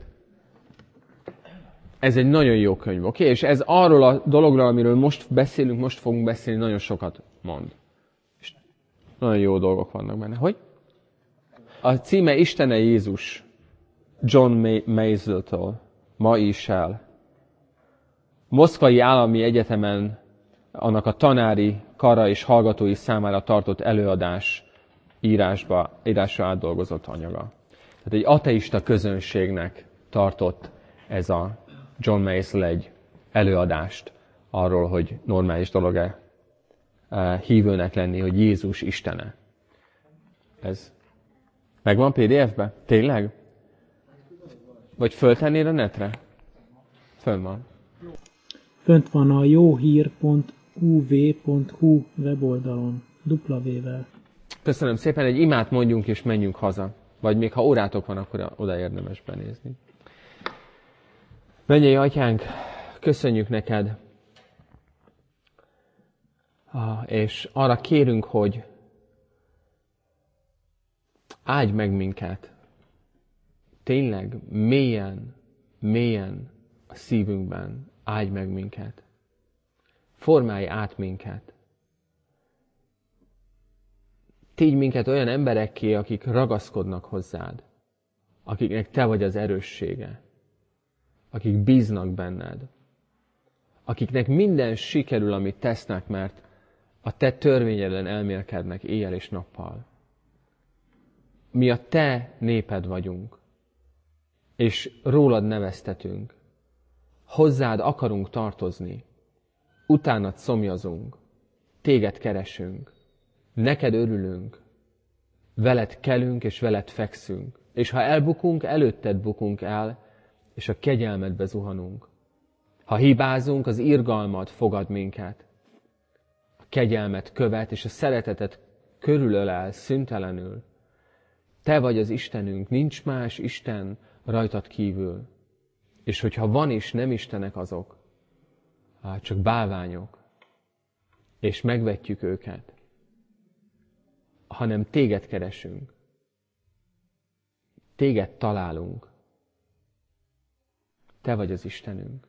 A: Ez egy nagyon jó könyv, oké? Okay? És ez arról a dologról, amiről most beszélünk, most fogunk beszélni, nagyon sokat mond. És nagyon jó dolgok vannak benne. Hogy? A címe Istene Jézus, John Maisel-től, ma is el. Moszkvai Állami Egyetemen annak a tanári kara és hallgatói számára tartott előadás írásba, írásra átdolgozott anyaga. Tehát egy ateista közönségnek tartott ez a John Maisel egy előadást arról, hogy normális dolog-e hívőnek lenni, hogy Jézus Istene. Ez megvan pé dé ef-be? Tényleg? Vagy föltennél a netre? Fönn van.
E: Fönt van a jóhír pont u v pont h u weboldalon, dupla V-vel.
A: Köszönöm szépen, egy imát mondjunk és menjünk haza. Vagy még ha órátok van, akkor oda érdemes benézni. Mennyei Atyánk, köszönjük neked, és arra kérünk, hogy áldj meg minket. Tényleg mélyen, mélyen a szívünkben áldj meg minket. Formálj át minket. Tégy minket olyan emberekké, akik ragaszkodnak hozzád, akiknek te vagy az erőssége, akik bíznak benned, akiknek minden sikerül, amit tesznek, mert a te törvényeden elmélkednek éjjel és nappal. Mi a te néped vagyunk, és rólad neveztetünk. Hozzád akarunk tartozni, utánad szomjazunk, téged keresünk, neked örülünk, veled kelünk és veled fekszünk, és ha elbukunk, előtted bukunk el, és a kegyelmedbe zuhanunk. Ha hibázunk, az irgalmad fogad minket, a kegyelmet követ, és a szeretetet körülölel szüntelenül. Te vagy az Istenünk, nincs más Isten rajtad kívül. És hogyha van is, nem istenek azok, csak bálványok, és megvetjük őket, hanem téged keresünk, téged találunk. Te vagy az Istenünk.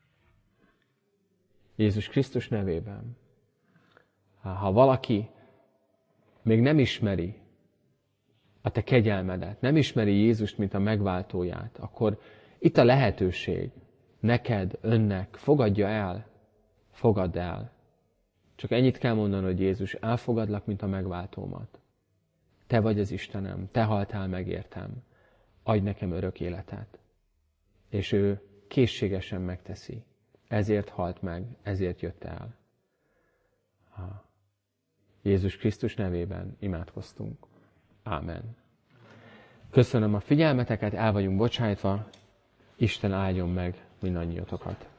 A: Jézus Krisztus nevében. Ha valaki még nem ismeri a te kegyelmedet, nem ismeri Jézust, mint a megváltóját, akkor itt a lehetőség neked, önnek, fogadja el, fogadd el. Csak ennyit kell mondani, hogy Jézus, elfogadlak, mint a megváltómat. Te vagy az Istenem, te haltál meg értem, adj nekem örök életet. És ő készségesen megteszi. Ezért halt meg, ezért jött el. Jézus Krisztus nevében imádkoztunk. Ámen. Köszönöm a figyelmeteket, el vagyunk bocsájtva, Isten áldjon meg mindannyiótokat.